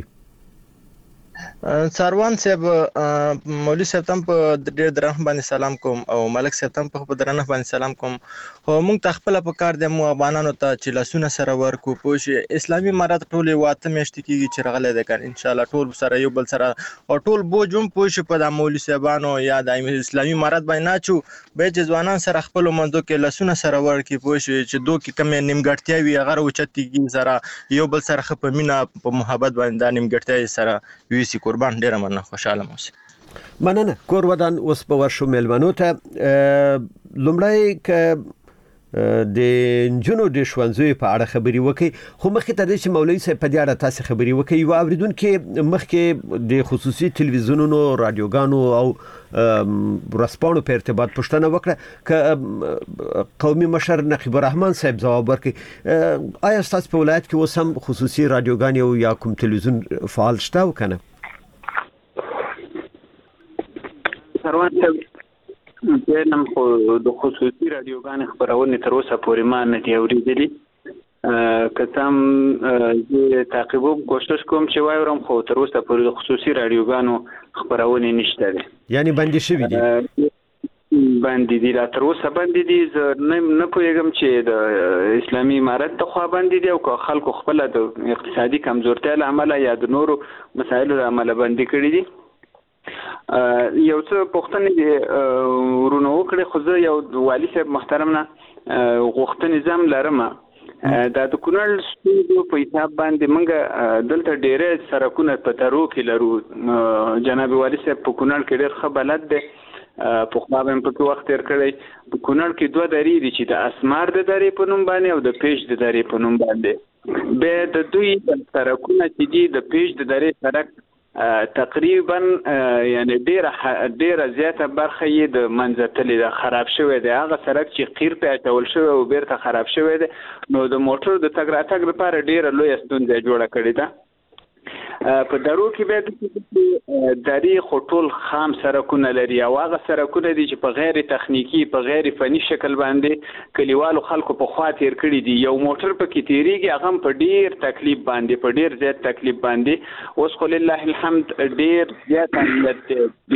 سروان صاحب مولوی صاحب تم په ډېر درنه باندې سلام کوم او ملک صاحب تم په درنه باندې سلام کوم. خو موږ تخپل په کار د مو افغانانو ته چې لاسونه سره ورکو پوه اسلامي امارت ټول واته مشت کیږي چې رغله ده کار ان شاء الله ټول سره یو بل سره او ټول بوجوم پوه په د مولوی صاحبانو یا د اسلامي امارت باندې ناچو به چې ځوانان سره خپل منځو کې لاسونه سره ورکی پوه چې دوه کې کم نیمګړتیا وي هغه اوچتیږي سره یو بل سره خپ مینا په محبت باندې د نیمګړتیا سره ویسي قربان ډیر مننه خوشاله اوسئ. مننه کور ودان اوس په ورشو ملمنو ته. لومړی ک د جنو د ښوونځي په اړه خبري وکي خو مخکې ته چې مولوی صاحب په دې اړه تاسو خبري وکي او اوریدونکو مخکې د خصوصي تلویزیونونو رادیوګانو او رسپانو په ارتباط پوښتنه وکړه ک قومي مشر نقیب الرحمن صاحب ځواب ورکړي آیا تاسو په ولایت کې اوس هم خصوصي رادیوګان او یا کوم تلویزیون فعال شته وکنه؟ سروان صاحب نن خو د خصوصي رادیوګانو خبرونه تر اوسه پورې ما نه دی اورېدلې. که هم تعقیبوم کوشش کوم چې وایم خو تر اوسه پورې د خصوصي رادیوګانو خبرونه نشته دي. یعنی باندې شوی دي. باندې دي لا تر اوسه باندې دي نه پوهیږم چې د اسلامي امارت ته خو باندې دي او که خلکو خپل د اقتصادي کمزورتیا له امله یا د نورو مسایلو له امله باندې کړی دي. یو څه پوښتنې ورونه وکړې خو زه یو والي صاحب محترم نه غوښتنې زم لرم دا د کونړ ستونزو په حساب باندې موږ دلته ډېرې سړکونه په ترو کې لرو. جناب والي صاحب په کونړ کې ډېر ښه بلد دی. پخوا به په کې وخت تیر کړی. په کونړ کې دوه درې دي چې د اسمار د درې په نوم باندې او د پیش د درې په نوم باندې. به د دوی سړکونه چې دي د پیش د درې سړک تقریبا یعنی ډیره زیاته برخه یې د منځتلې د خراب شوی دی. هغه سړک چې قیر په اچول شوی او بیرته خراب شوی دی نو د موټر د تګ راتګ لپاره ډیره لویه ستونزه جوړه کړې ده. په درو کې به درې خټول خام سرکونه لري او هغه سرکونه دي چې په غیر تخنیکی په غیر فني شکل باندې کلیوالو خلکو په خوا تیر کړی دي. یو موټر پکې تیریږي هغه په ډیر تکلیف باندې په ډیر زیات تکلیف باندې. اوس خو لله الحمد ډیر زیات امنیت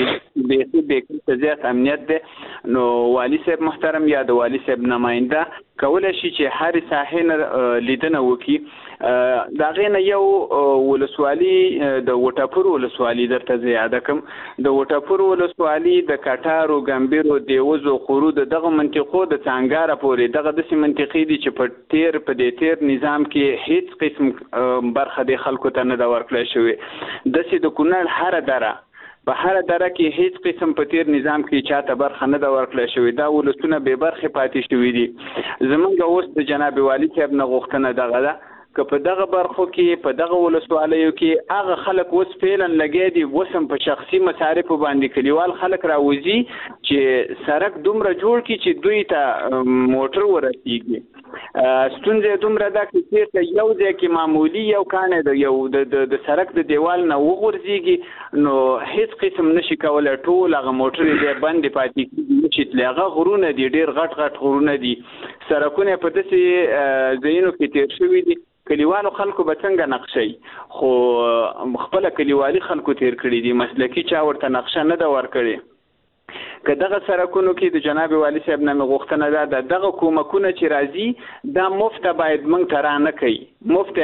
دی به زیات امنیت دی. نو والي صاحب محترم یا د والي صاحب نماینده کولای شي چې هر ساحه نه لیدنه وکړي. دا غینه یو ولسوالي د وټاپور ولسوالي درته زیاده کوم. د وټاپور ولسوالي د کټارو ګمبیرو دیوزو خورو دغه منطقو د څنګهاره پورې دغه د منطقې دي چې په دې تیر نظام کې هیڅ قسم برخه د خلکو ته نه دا ورکړل شوی. د سې د کونړ هر دره په هر دره کې هیڅ قسم په تیر نظام کې چاته برخه نه دا ورکړل شوی. دا ولسونه به برخه پاتې شوی دي. زمونږ اوس د جناب والي صاحب نه غوښتنه دغه ده که په دغه برخو کې په دغه ولسوالیو کې هغه خلک اوس فعلا لګیا دي وسم په شخصي مصارفو باندې کلیوال خلک راوځي چې سړک دومره جوړ کړي چې دوی ته موټر ورسیږي. ستونزه دومره ده چې یو ځای کې معمولی یو کانه د یو د سړک د دیوال نه وغورځيږي نو هیڅ قسم نشي کولای ټول هغه موټر یې بند پاتې کیږي. چې تلغه غرونه دي ډیر غټ غرونه دي سړکونه په داسې ځایونو کې تیر شوي دي. کلیوالو خلکو به څنګه نقشي خو خپل کلیوالي خلکو تیر کړی دي مسلکی چا ورته نقشه نه دا ور کړی. که دغه سرکونو کې د جناب والي صاحب نه غوښتنه ده دغه کومکونه چې راځي دا مفت باید موږ ته رانه کوي. مفت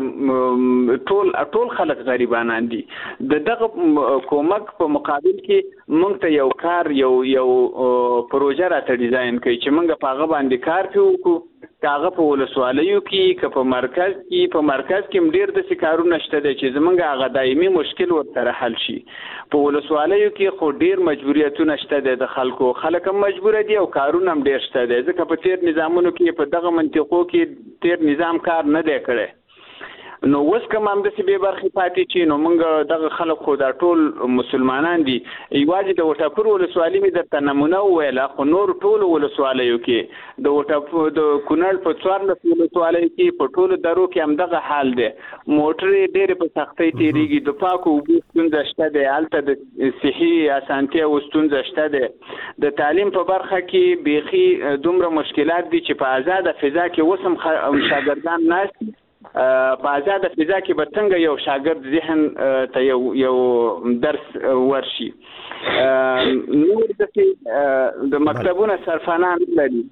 موږ ټول خلک غریبانان دي. دغه کومک په مقابل کې موږ ته یو کار یو پروژه راته ډیزاین کوي چې موږ په هغه باندې کار وکړو. کاغه په ولسوالیو کې که په مرکز کې ډیر د کارونه شته چې زمونږ هغه دایمي مشکل ورته حل شي. په ولسوالیو کې خو ډیر مجبوریتونه شته د خلک هم مجبور دي او کارونه هم ډیر شته دي ځکه په تیر نظامونو کې په دغه منطقو کې تیر نظام کار نه دی کړی. نو اوس کوم هم داسې بې برخې پاتې چې نو موږ دغه خلک خو دا ټول مسلمانان دي. یوازې د وټاپور ولسوالي مې درته نمونه وویله خو نور ټولو ولسوالیو کې د کونړ په 14 ولسوالیو کې په ټولو درو کې همدغه حال دی. موټرې ډېرې په سختۍ تېرېږي. د پاکو اوبو ستونزه شته دی. هلته د صحي اسانتیاوو ستونزه شته دی. د تعلیم په برخه کې بیخي دومره مشکلات دي چې په آزاده فضا کې اوس هم شاګردان ناست دي. په آزاده فضا کې به څنګه یو شاګرد ذهن ته یو درس ورشي. نور د مکتبونه سرفانه لري.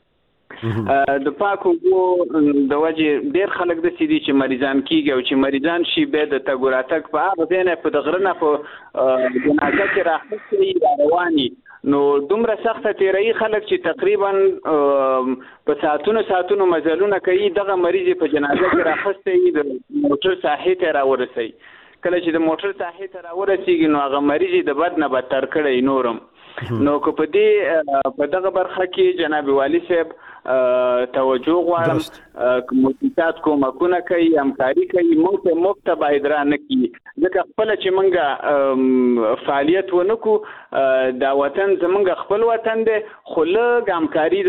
د پاکو اوبو د وجې ډېر خلک داسې دي چې مریضان کېږي او چې مریضان شي بیا د تګ راتګ په هغه ځای نه په د غره نه په جنازه کې راخیستې را رواني نو دومره سخته تیرایي خلک چې تقریبا په ساعتونو مزلونه کوي. دغه مریض په جنازه کې راخسته د موټر ساحې ته راورسي. کله چې د موټر ساحې ته راورسیږي نو هغه مریض د بد نه بدتر کړی نورم. نو که په دې په دغه برخه کې جناب والي صاحب توجه غواړم مؤسسات کومکونه کوي همکاري کوي مفت باید را نه کړي ځکه خپل چې موږ فعالیت ونکو دا وطن زمونږ خپل وطن دی خو لږ همکاري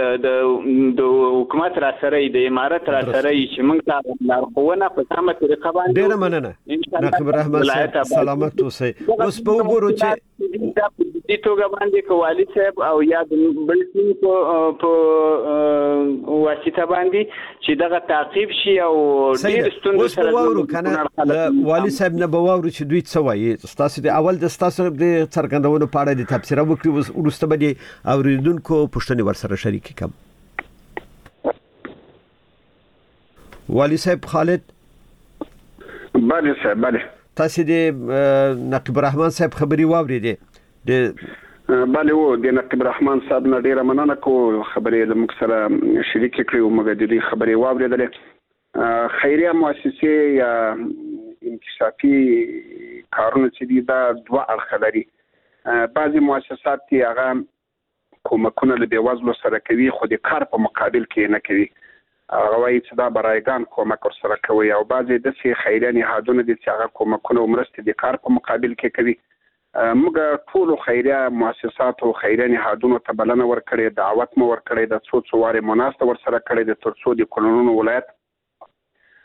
د حکومت را سره د امارت را سره چې موږ ته لارښوونه په سمه طریقه باندې ډېره مننه نقیب الرحمن صاحب سلامت اوسئ. اوس په وګورو چې د توګه باندې کوالي صاحب او یا د بل ټیم په واسطه باندې چې دغه تعقیب شي او ډیر ستوندو سره وورو کنه والي صاحب نه بوورو چې دوی څه وایي تاسو د اول د تاسو د څرګندونو په اړه د تفسیر وکړو ورسته به اوریدونکو پوښتنې ورسره شریک کوم. والي صاحب خالد بله صاحب بله تاسو د نقیب الرحمن صاحب خبري واوریدې بله و د نقیب الرحمن صاحب نه ډیره مننه کو خبرې د موږ سره شریک کړو موږ د دې خبرې واوریدلې. خیریه مؤسسې یا انکشافي کارونه چې دي دا دوه اړخ لري. بعضې مؤسسات چې هغه کومکونه له بېوزلو سره کوي خو د کار په مقابل کې نه کوي. هغه وایي چې دا برایګان کومک ورسره کوي او بعضې داسې خیریه نهادونه دي چې هغه کومکونه او مرستې د کار په مقابل کې کوي. موږ ټولو خیریه مؤسساتو خیریه نهادونو ته بلنه ورکړې دعوت مو ورکړی د څو وارې مو ناسته ورسره کړې د تر څو د کونړ ولایت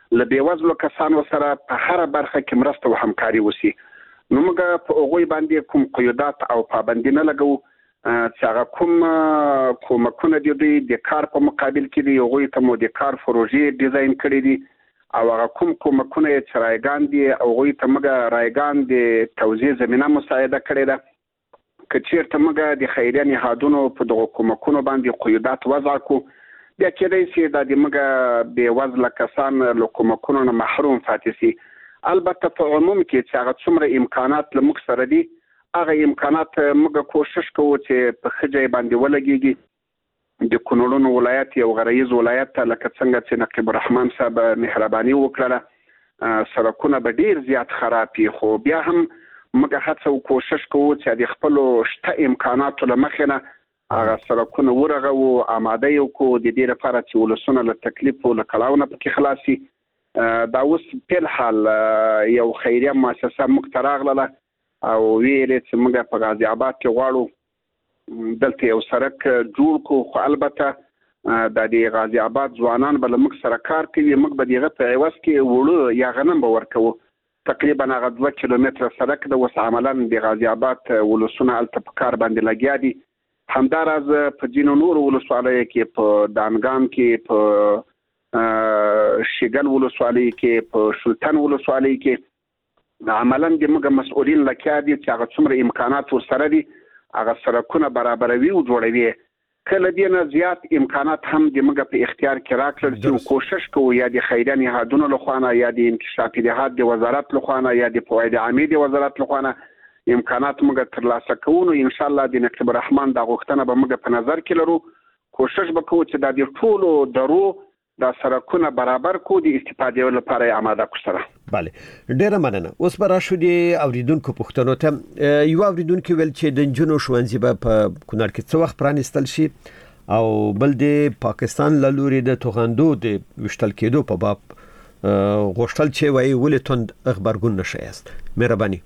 له بیوزلو کسانو سره په هر برخه کې مرسته او همکاري وشي. نو موږ په هغوی باندې کوم قیودات او پابندي نه لګو چې هغه کوم کومکونه دي د کار په مقابل کې دي، هغوی ته مو د کار پروژې ډیزاین کړي دي او هغه کوم کومکونه چې رایګان دي هغوی ته موږ رایګان د توزیع زمینه مساعده کړې ده. که چیرته موږ د خیریه نهادونو په دغو کومکونو باندې قیودات وضع کړو، بیا کېدای شي دا د موږ بېوزله کسان له کومکونو نه محروم پاتې شي. البته په عموم کې چې هغه څومره امکانات له موږ سره دي، هغه امکانات موږ کوشش کوو چې په ښه ځای باندې ولګېږي. د کونړ ولایت یو غرایز ولایت ته لکه څنګه چې نقیب الرحمن صاحب مهرباني وکړله، سړکونه به ډیر زیات خراب وي، خو بیا هم موږ هڅه او کوشش کوو چې د خپلو شته امکاناتو له مخې نه هغه سړکونه ورغوو، آماده یې وکړو د دې لپاره چې ولسونه له تکلیف او له کړاو نه پکې خلاص شي. دا اوس په الحال یو خیریه مؤسسه موږ ته راغله او ویلې چې موږ په غازي آباد کې غواړو دلته یو سړک جوړ کړو، خو البته د غازي آباد ځوانان به له موږ سره کار کوي، موږ به د هغه په عوض کې وړو یا غنم به ورکوو. تقریبا هغه 2 کیلومتره سړک د اوس عملا د غازي آباد ولسونه هلته په کار باندې لګیا دي. همداراز په ځینو نورو ولسوالیو کې، په دانګام کې، په شیګل ولسوالۍ کې، په شلتن ولسوالۍ کې عملا د موږ مسؤلین لکیا دي چې هغه څومره امکانات ورسره دي هغه سړکونه برابروي او جوړوي. کله دې نه زیات امکانات هم د موږ په اختیار کې راکړل چې کوشش کوو یا د خیریه نهادونو له خوا نه یا د انکشافي نهاد د وزارت له خوا نه یا د فواید عامې د وزارت له خوا نه امکانات موږ ترلاسه کوو. نو ان شاء الله د نقیب الرحمن دا غوښتنه به موږ په نظر کې لرو. کوشش به کوو چې دا د ټولو درو دا سړکونه برابر کو د استفادې لپاره آماده کو سره. بله، ډیره مننه. اوس به راشو د اوریدونکو پوښتنو ته. یو اوریدونکو ویل چې د نجونو ښوونځي به په کونړ کې څه وخت پرانیستل شي او بل د پاکستان له لوري د توغندو د وشتل کېدو په باب غوښتل چې وایي ولې توند خبرګون نشي است. مهرباني.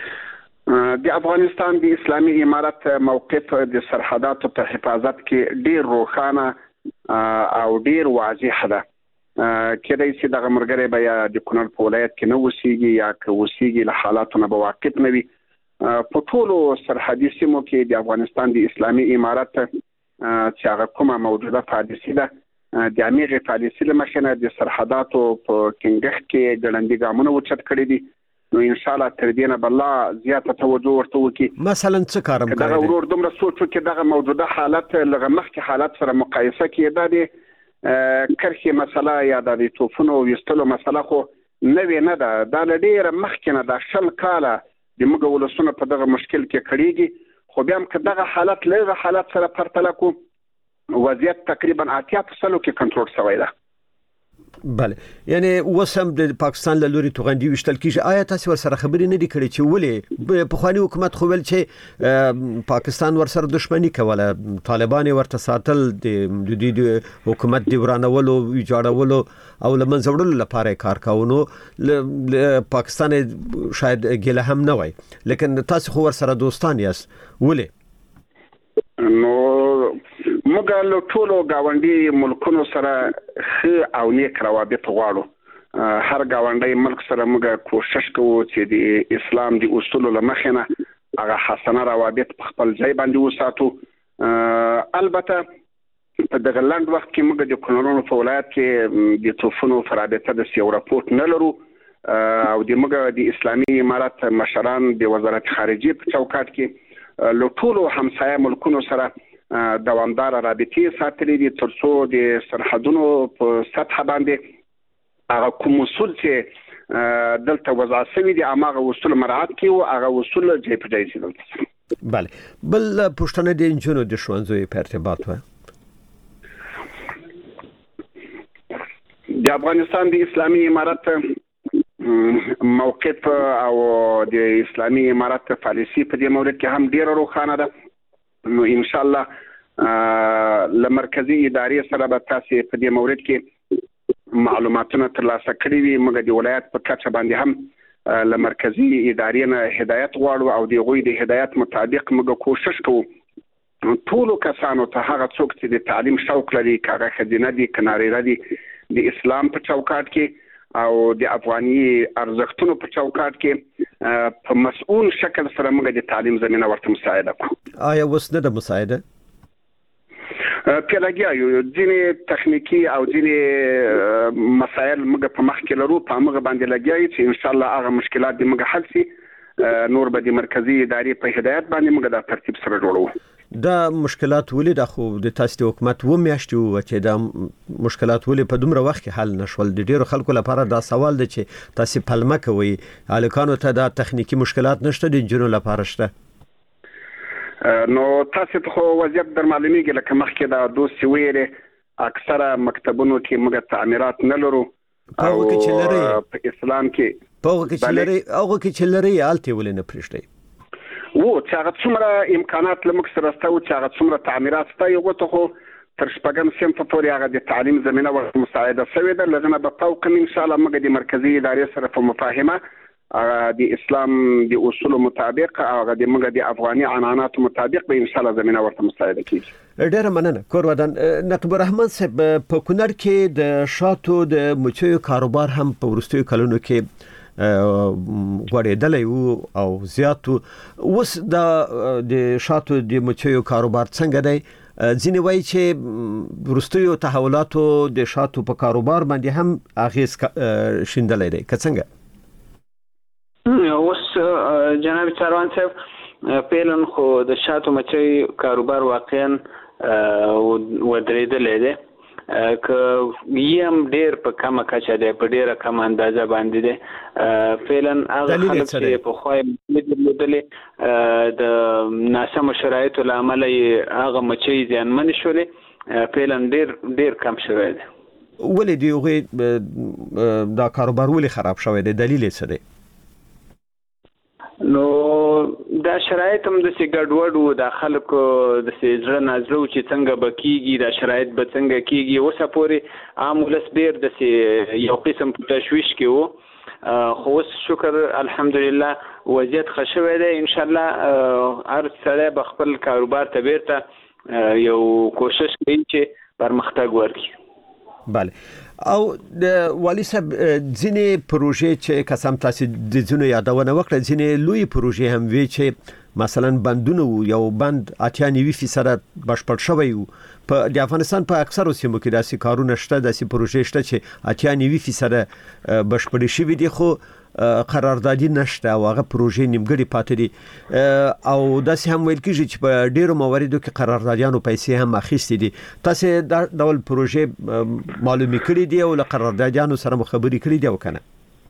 د افغانستان د اسلامي امارت موقف د سرحداتو په حفاظت کې ډیر روښانه او ډیر واضح ده. کېدای شي دغه مرګري به یا د کونړ په ولایت کې نه وسیږي یا که وسیږي له حالاتو نه به واقف نه وي. په ټولو سرحدي سیمو کې د افغانستان د اسلامي امارت چې هغه کومه موجوده پالیسي ده، د همغې پالیسي له مخې نه د سرحداتو په ټینګښت کې ګړندي ګامونه اوچت کړي دي. نو ان شاء الله تر دې نه به الله زیاته توجه ورته وکړي. مثلا څه کارم کوي دغه ورور دومره سوچ وکړي دغه موجوده حالت لږ مخکې حالت سره مقایسه کړي. دا د کرښې مسله یا د توپونو ویستلو مسله خو نوې نه ده، دا له ډېره مخکې نه ده. 10 کاله د موږ ولسونه په دغه مشکل کې کړېږي، خو بیا هم که دغه حالت له هغه حالت سره پرتله کړو وضعیت تقریبا 80% کې کنټرول شوی ده. بله، یعنی وسم د پاکستان له لوري توغندي وشتل کیږي. آیا تاسو ورسره خبرې نه دي کړې چې ولې په خواني حکومت خو ول چې پاکستان ورسره دښمنی کوله، طالبان ورته ساتل، د حکومت دی ورانولو ویجاړولو او لمنځه وړلو لپاره کار کاونو پاکستان شاید ګله هم نه وای، لیکن تاسو خو ورسره دوستان یاست، ولې؟ نو موږ له ټولو گاونډي ملکونو سره ښه او نیک روابط غواړو. هر گاونډي ملک سره موږ کوشش کوو چې د اسلام د اصولو له مخې نه هغه حسنه روابط په خپل ځای باندې وساتو. البته په دغه لنډ وخت کې موږ د کونړ په ولایت کې د توفونو په رابطه د یو راپورټ نه لرو او د موږ د اسلامي امارت مشران د وزارت خارجه په چوکاټ کې له ټولو همسایه ملکونو سره دوامدار رابطې ساتلې دي ترڅو د سرحدونو په سطح باندې هغه کوم اصول چې دلته وضع شوي دي هغه اصول مراعات کړي او هغه اصول ځای په ځای شي. بله، بل پوښتنه د نجونو د ښوونځیو په ارتباط و. د افغانستان د اسلامي امارت موقف او د اسلامي امارت پالیسي په دې مورد کې هم ډیره روښانه ده. نو ان شاء الله لمرکزی ادارې سره به تاسو په دې مورد کې معلوماتونه ترلاسه کړي وي. موږ د ولایت په کچه باندې هم لمرکزی ادارې نه هدایت غواړو او د غوي د هدایت مطابق موږ کوشش کوو ټولو کسانو ته هغه څوک چې د تعلیم شوق لري، کاغه خدینه دي، کناري ردي د اسلام په چوکاټ کې او د افغاني ارزښتونو په چوکاټ کې په مسؤل شکل سره موږ د تعلیم زمينه ورته مساعده کوو. آیا وسنه د مساعده پیلګیا یو ځینې تخنیکی او ځینې مسایل موږ په مخ کې لرو په موږ باندې لګیایي چې ان شاء الله هغه مشکلات د موږ حل شي. نور به د مرکزی ادارې په هدایت باندې موږ د ترتیب سره جوړو. دا مشکلات ولې د خو د تاسو حکومت و میاشتو چې دا مشکلات ولې په دومره وخت کې حل نشول؟ د ډیرو خلکو لپاره دا سوال دی چې تاسو پلمه کوي الکانو ته دا تخنیکی مشکلات نشته د جنو لپاره شته. نو تاسو ته وضعیت در معلومیږي لکه مخکې دا دوه ویره اکثره مکتبونو کې موږ تعمیرات نه لرو او په اسلام کې په هغه کې چې لري آلته ولې نه پرېږدي و چې هغه څومره امکانات لمک سره ستو چې هغه څومره تعمیرات ستای یو ته خو تر شپږم صنف پورې هغه د تعلیم زمينه ورته مساعده شوې ده. لږه به فوق ان شاء الله موږ د مرکزی ادارې سره په مفاهمه د اسلام د اصول مطابق هغه د موږ د افغاني عنعنات مطابق به ان شاء الله زمينه ورته مساعده کیږي. ډیره مننه. کور ودان نقیب الرحمن صاحب په کونړ کې د شاتو د مچیو کاروبار هم په ورستیو کلونو کې غوړېدلې او زیاتو اوس د شاتو د مچیو کاروبار څنګه دی؟ ځینې وایي چې ورستیو تحولاتو د شاتو په کاروبار باندې هم اغیز شیندلې دی که څنګه؟ اوس جناب چاروان صاحب پیلن خو د شاتو مچیو کاروبار واقعا ودرېدلې دی که یم ډیر په کمه کچه ده په ډیره کم اندازه باندې ده. فعلا هغه خلک چې په خوای مدلې د ناسم شرایطو لامل هغه مچي ځانمن شولې فعلا ډیر کم شوی دی. ولې دی دا کاروبار ولې خراب شوی دی؟ دلیل څه دی؟ نو دا شرایط هم د سیګډ وډو د خلکو د سیجره نازلو چې څنګه بکیږي دا شرایط به څنګه کیږي اوسه پورې عام ولس ډیر د یو قسم تشویش کې وو. خو شکر الحمدلله وضعیت خشوي ده. ان شاء الله هر څه به خپل کاروبار ته بیرته یو کوشش کوي چې پرمختګ ورکړي. بله. او د والی صاحب ځینې پروژې چې قسم تاسو د ځینو یادونه وکړه ځینې لوی پروژې هم وی چې مثلا بندونه یو بند 98% بشپړ شوی وو. په د افغانستان په اکثرو سیمو کې داسې کارونه شته داسې پروژې شته چې 98% بشپړ شوی دي خو قراردادي نشته او هغه پروژې نیمګړې پاتې دي او داسې هم ویل کیږي چې په ډیرو مواردو کې قراردادیانو پیسې هم اخیستې دي. تاسو دا ډول پروژې معلومي کړې دي او له قراردادیانو سره مخابري کړې دي او کنه؟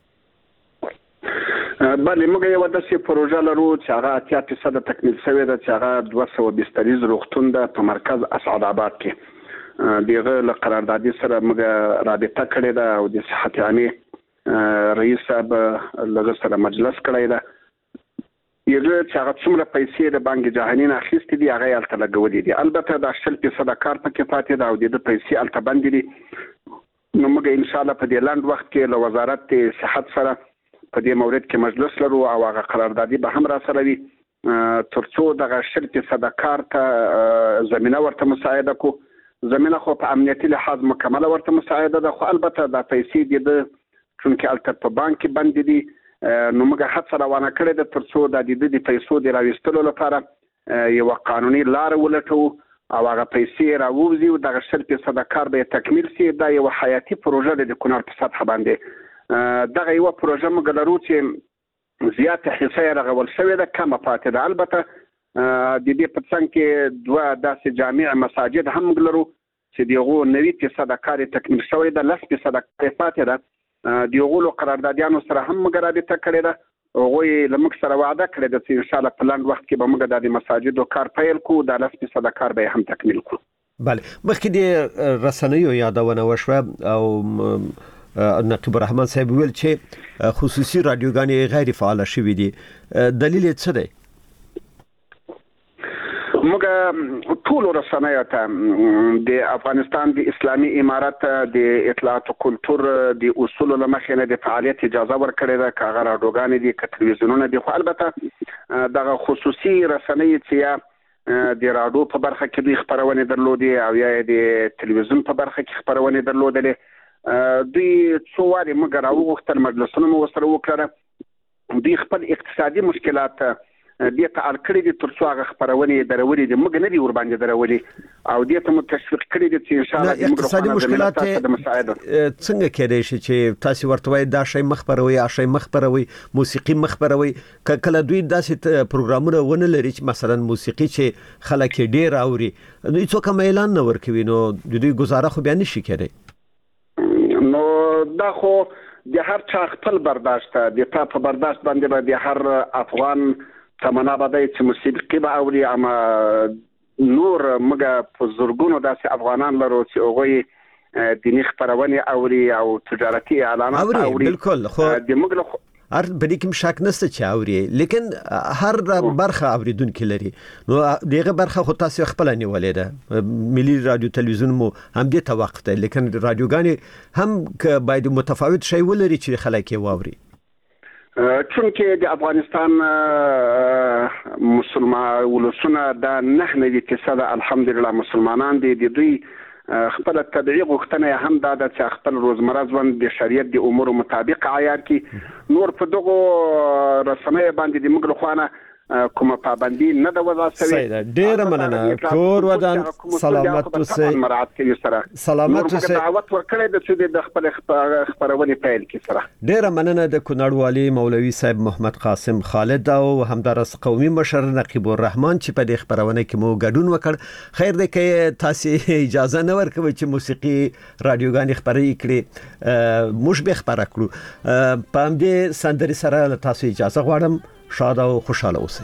بله موږ یو داسې پروژه لرو چې هغه 80% تکمیل شوې ده چې هغه 200 بستریز روغتون ده په مرکز اسعد آباد کې. دغه له قراردادي سره موږ رابطه کړې ده او د صحت عامه رئیس صاحب لږ سره مجلس کړی ده. یغه چې هغه څومره پیسې د بانک جهانی نه اخیستې دي هغه الته لګولې دي. البته د 80% کار پکې پاتې ده او د پیسې الته باندې دي. نو موږ ان شاء الله په دې لاند وخت کې له وزارت صحت سره په دې مورید کې مجلس لرو او هغه قراردادي به هم را سره وي ترڅو دغه 80% کار ته زمينه ورته مساعده کو. زمينه خو په امنیتي لحاظ مکمله ورته مساعده ده خو البته د پیسې د چونکه الته په بانک باندې دي نو موږ هڅه روانه کړې ده ترڅو د پیسو د راوستلو لپاره یو قانوني لار ولټو او هغه پیسې راووزي او دغه 80% کار به تکمیل شي. دا یو حیاتي پروژه ده د کونړ په سطح باندې. دغه یو پروژه موږ لرو چې زیاته حصه رغول شوې ده کمه پاتې ده. البته د دې په څنګ کې دوه داسې جامع مساجد هم لرو چې دغه 90% کار تکمیل شوی ده 10% پاتې ده. د یوغلو قراردادیانو سره هم موږ رابطه کړې ده. هغوی له موږ سره وعده کړې ده چې ان شاء الله په لاند وخت کې به موږ د مساجدو کار پیل کوو د 10% کار به هم تکمیل کوو. بله. مخکې د رسنیو یادونه وشوه او نقیب الرحمن صاحب ویل چې خصوصي رادیوګانې غیر فعال شوې دي. دلیل څه دی؟ موږ ټول رسنیو ته د افغانستان د اسلامي امارت د اطلاعات او کلتور د اصول له مخې نه د فعالیت اجازه ورکړې ده که هغه راډیوګانې دي که تلویزیونونه دي. خو البته دغه خصوصي رسنۍ چې یا د راډیو په برخه کې دوی خبرونه درلودي او یا د تلویزیون په برخه کې خبرونه درلودلې دوی څو واري موږ راوغوښتل مجلسونه مو ورسره وکړل دوی خپل اقتصادي مشکلات دې ته اړ کړي دي تر څو هغه خپرونې درولې دي موږ نه دي ورباندې درولې او دې ته مو تشویق کړي دي چې ان شاء الله موږ اقتصادي مشکلات څنګه کېدای شي چې تاسو ورته وایي دا شی مخبروي شی مخبروي موسیقي مخبروي کله دوی داسې پروګرامونه ونه لري چې مثلا موسیقي چې خلک ډیر اوري دوی څوک اعلان نه ورکوي نو دوی گزاره خو بیا نشي کېدای نو دا خو د هر چا خپل برداشت د تا په برداشت باندې به د هر افغان تمنا بدای چې موسیقي به اوري اما نور موږ په زورګونو داسې افغانان لرو چې هغوی دیني خپرونې اوري او تجارتي اعلانات اوري بالکل خو د موږ هر بلې کوم شک نشته چې اوري لیکن هر برخه اوریدونکو لري نو دغه برخه خو تاسو خپل نیولې ده ملي رادیو تلویزیون مو هم دې توقف ده لیکن رادیوګانی هم باید متفاوت شی ولري چې خلک یې واوري چونکه د افغانستان مسلمان ولسونه دا 9% الحمدلله مسلمانان دي دوی خپل طبيعي غوښتنه هم دا د خپل روزمره ژوند د شریعت د امور مطابق عیار کی نور په دغه رسمي باندې د موږ خوانه کومه پابندي نه د وضع سوي ډیر مننه کور ودان سلامت اوسئ سلامت اوسئ دعوت ورکړی د څه د خپل خبرونه پیل کی سره ډیر مننه د کونړ والی مولوي صاحب محمد قاسم خالد او همدارس قومي مشر نقیب الرحمن چې په دې خبرونه کې مو ګډون وکړ خیر دې کې تاسو اجازه نه ورکوي چې موسیقي رادیوګانی خبرې کړي موږ به خبره کړو په دې سندري سره تاسو اجازه غواړم شاد او خوشاله اوسئ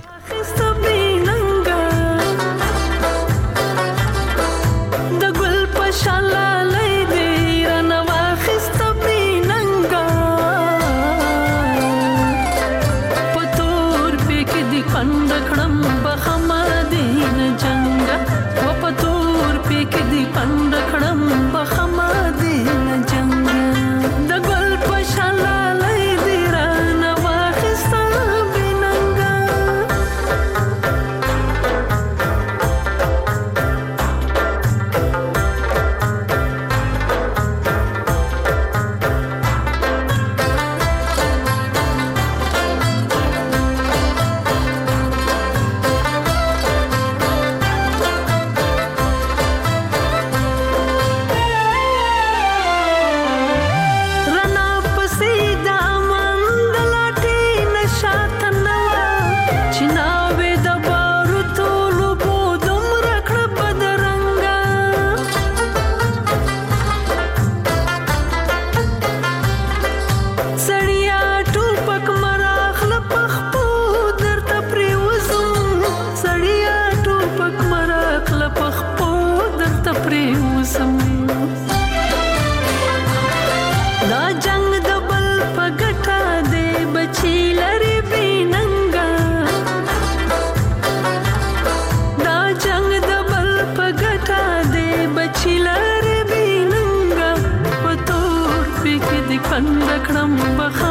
کندکړم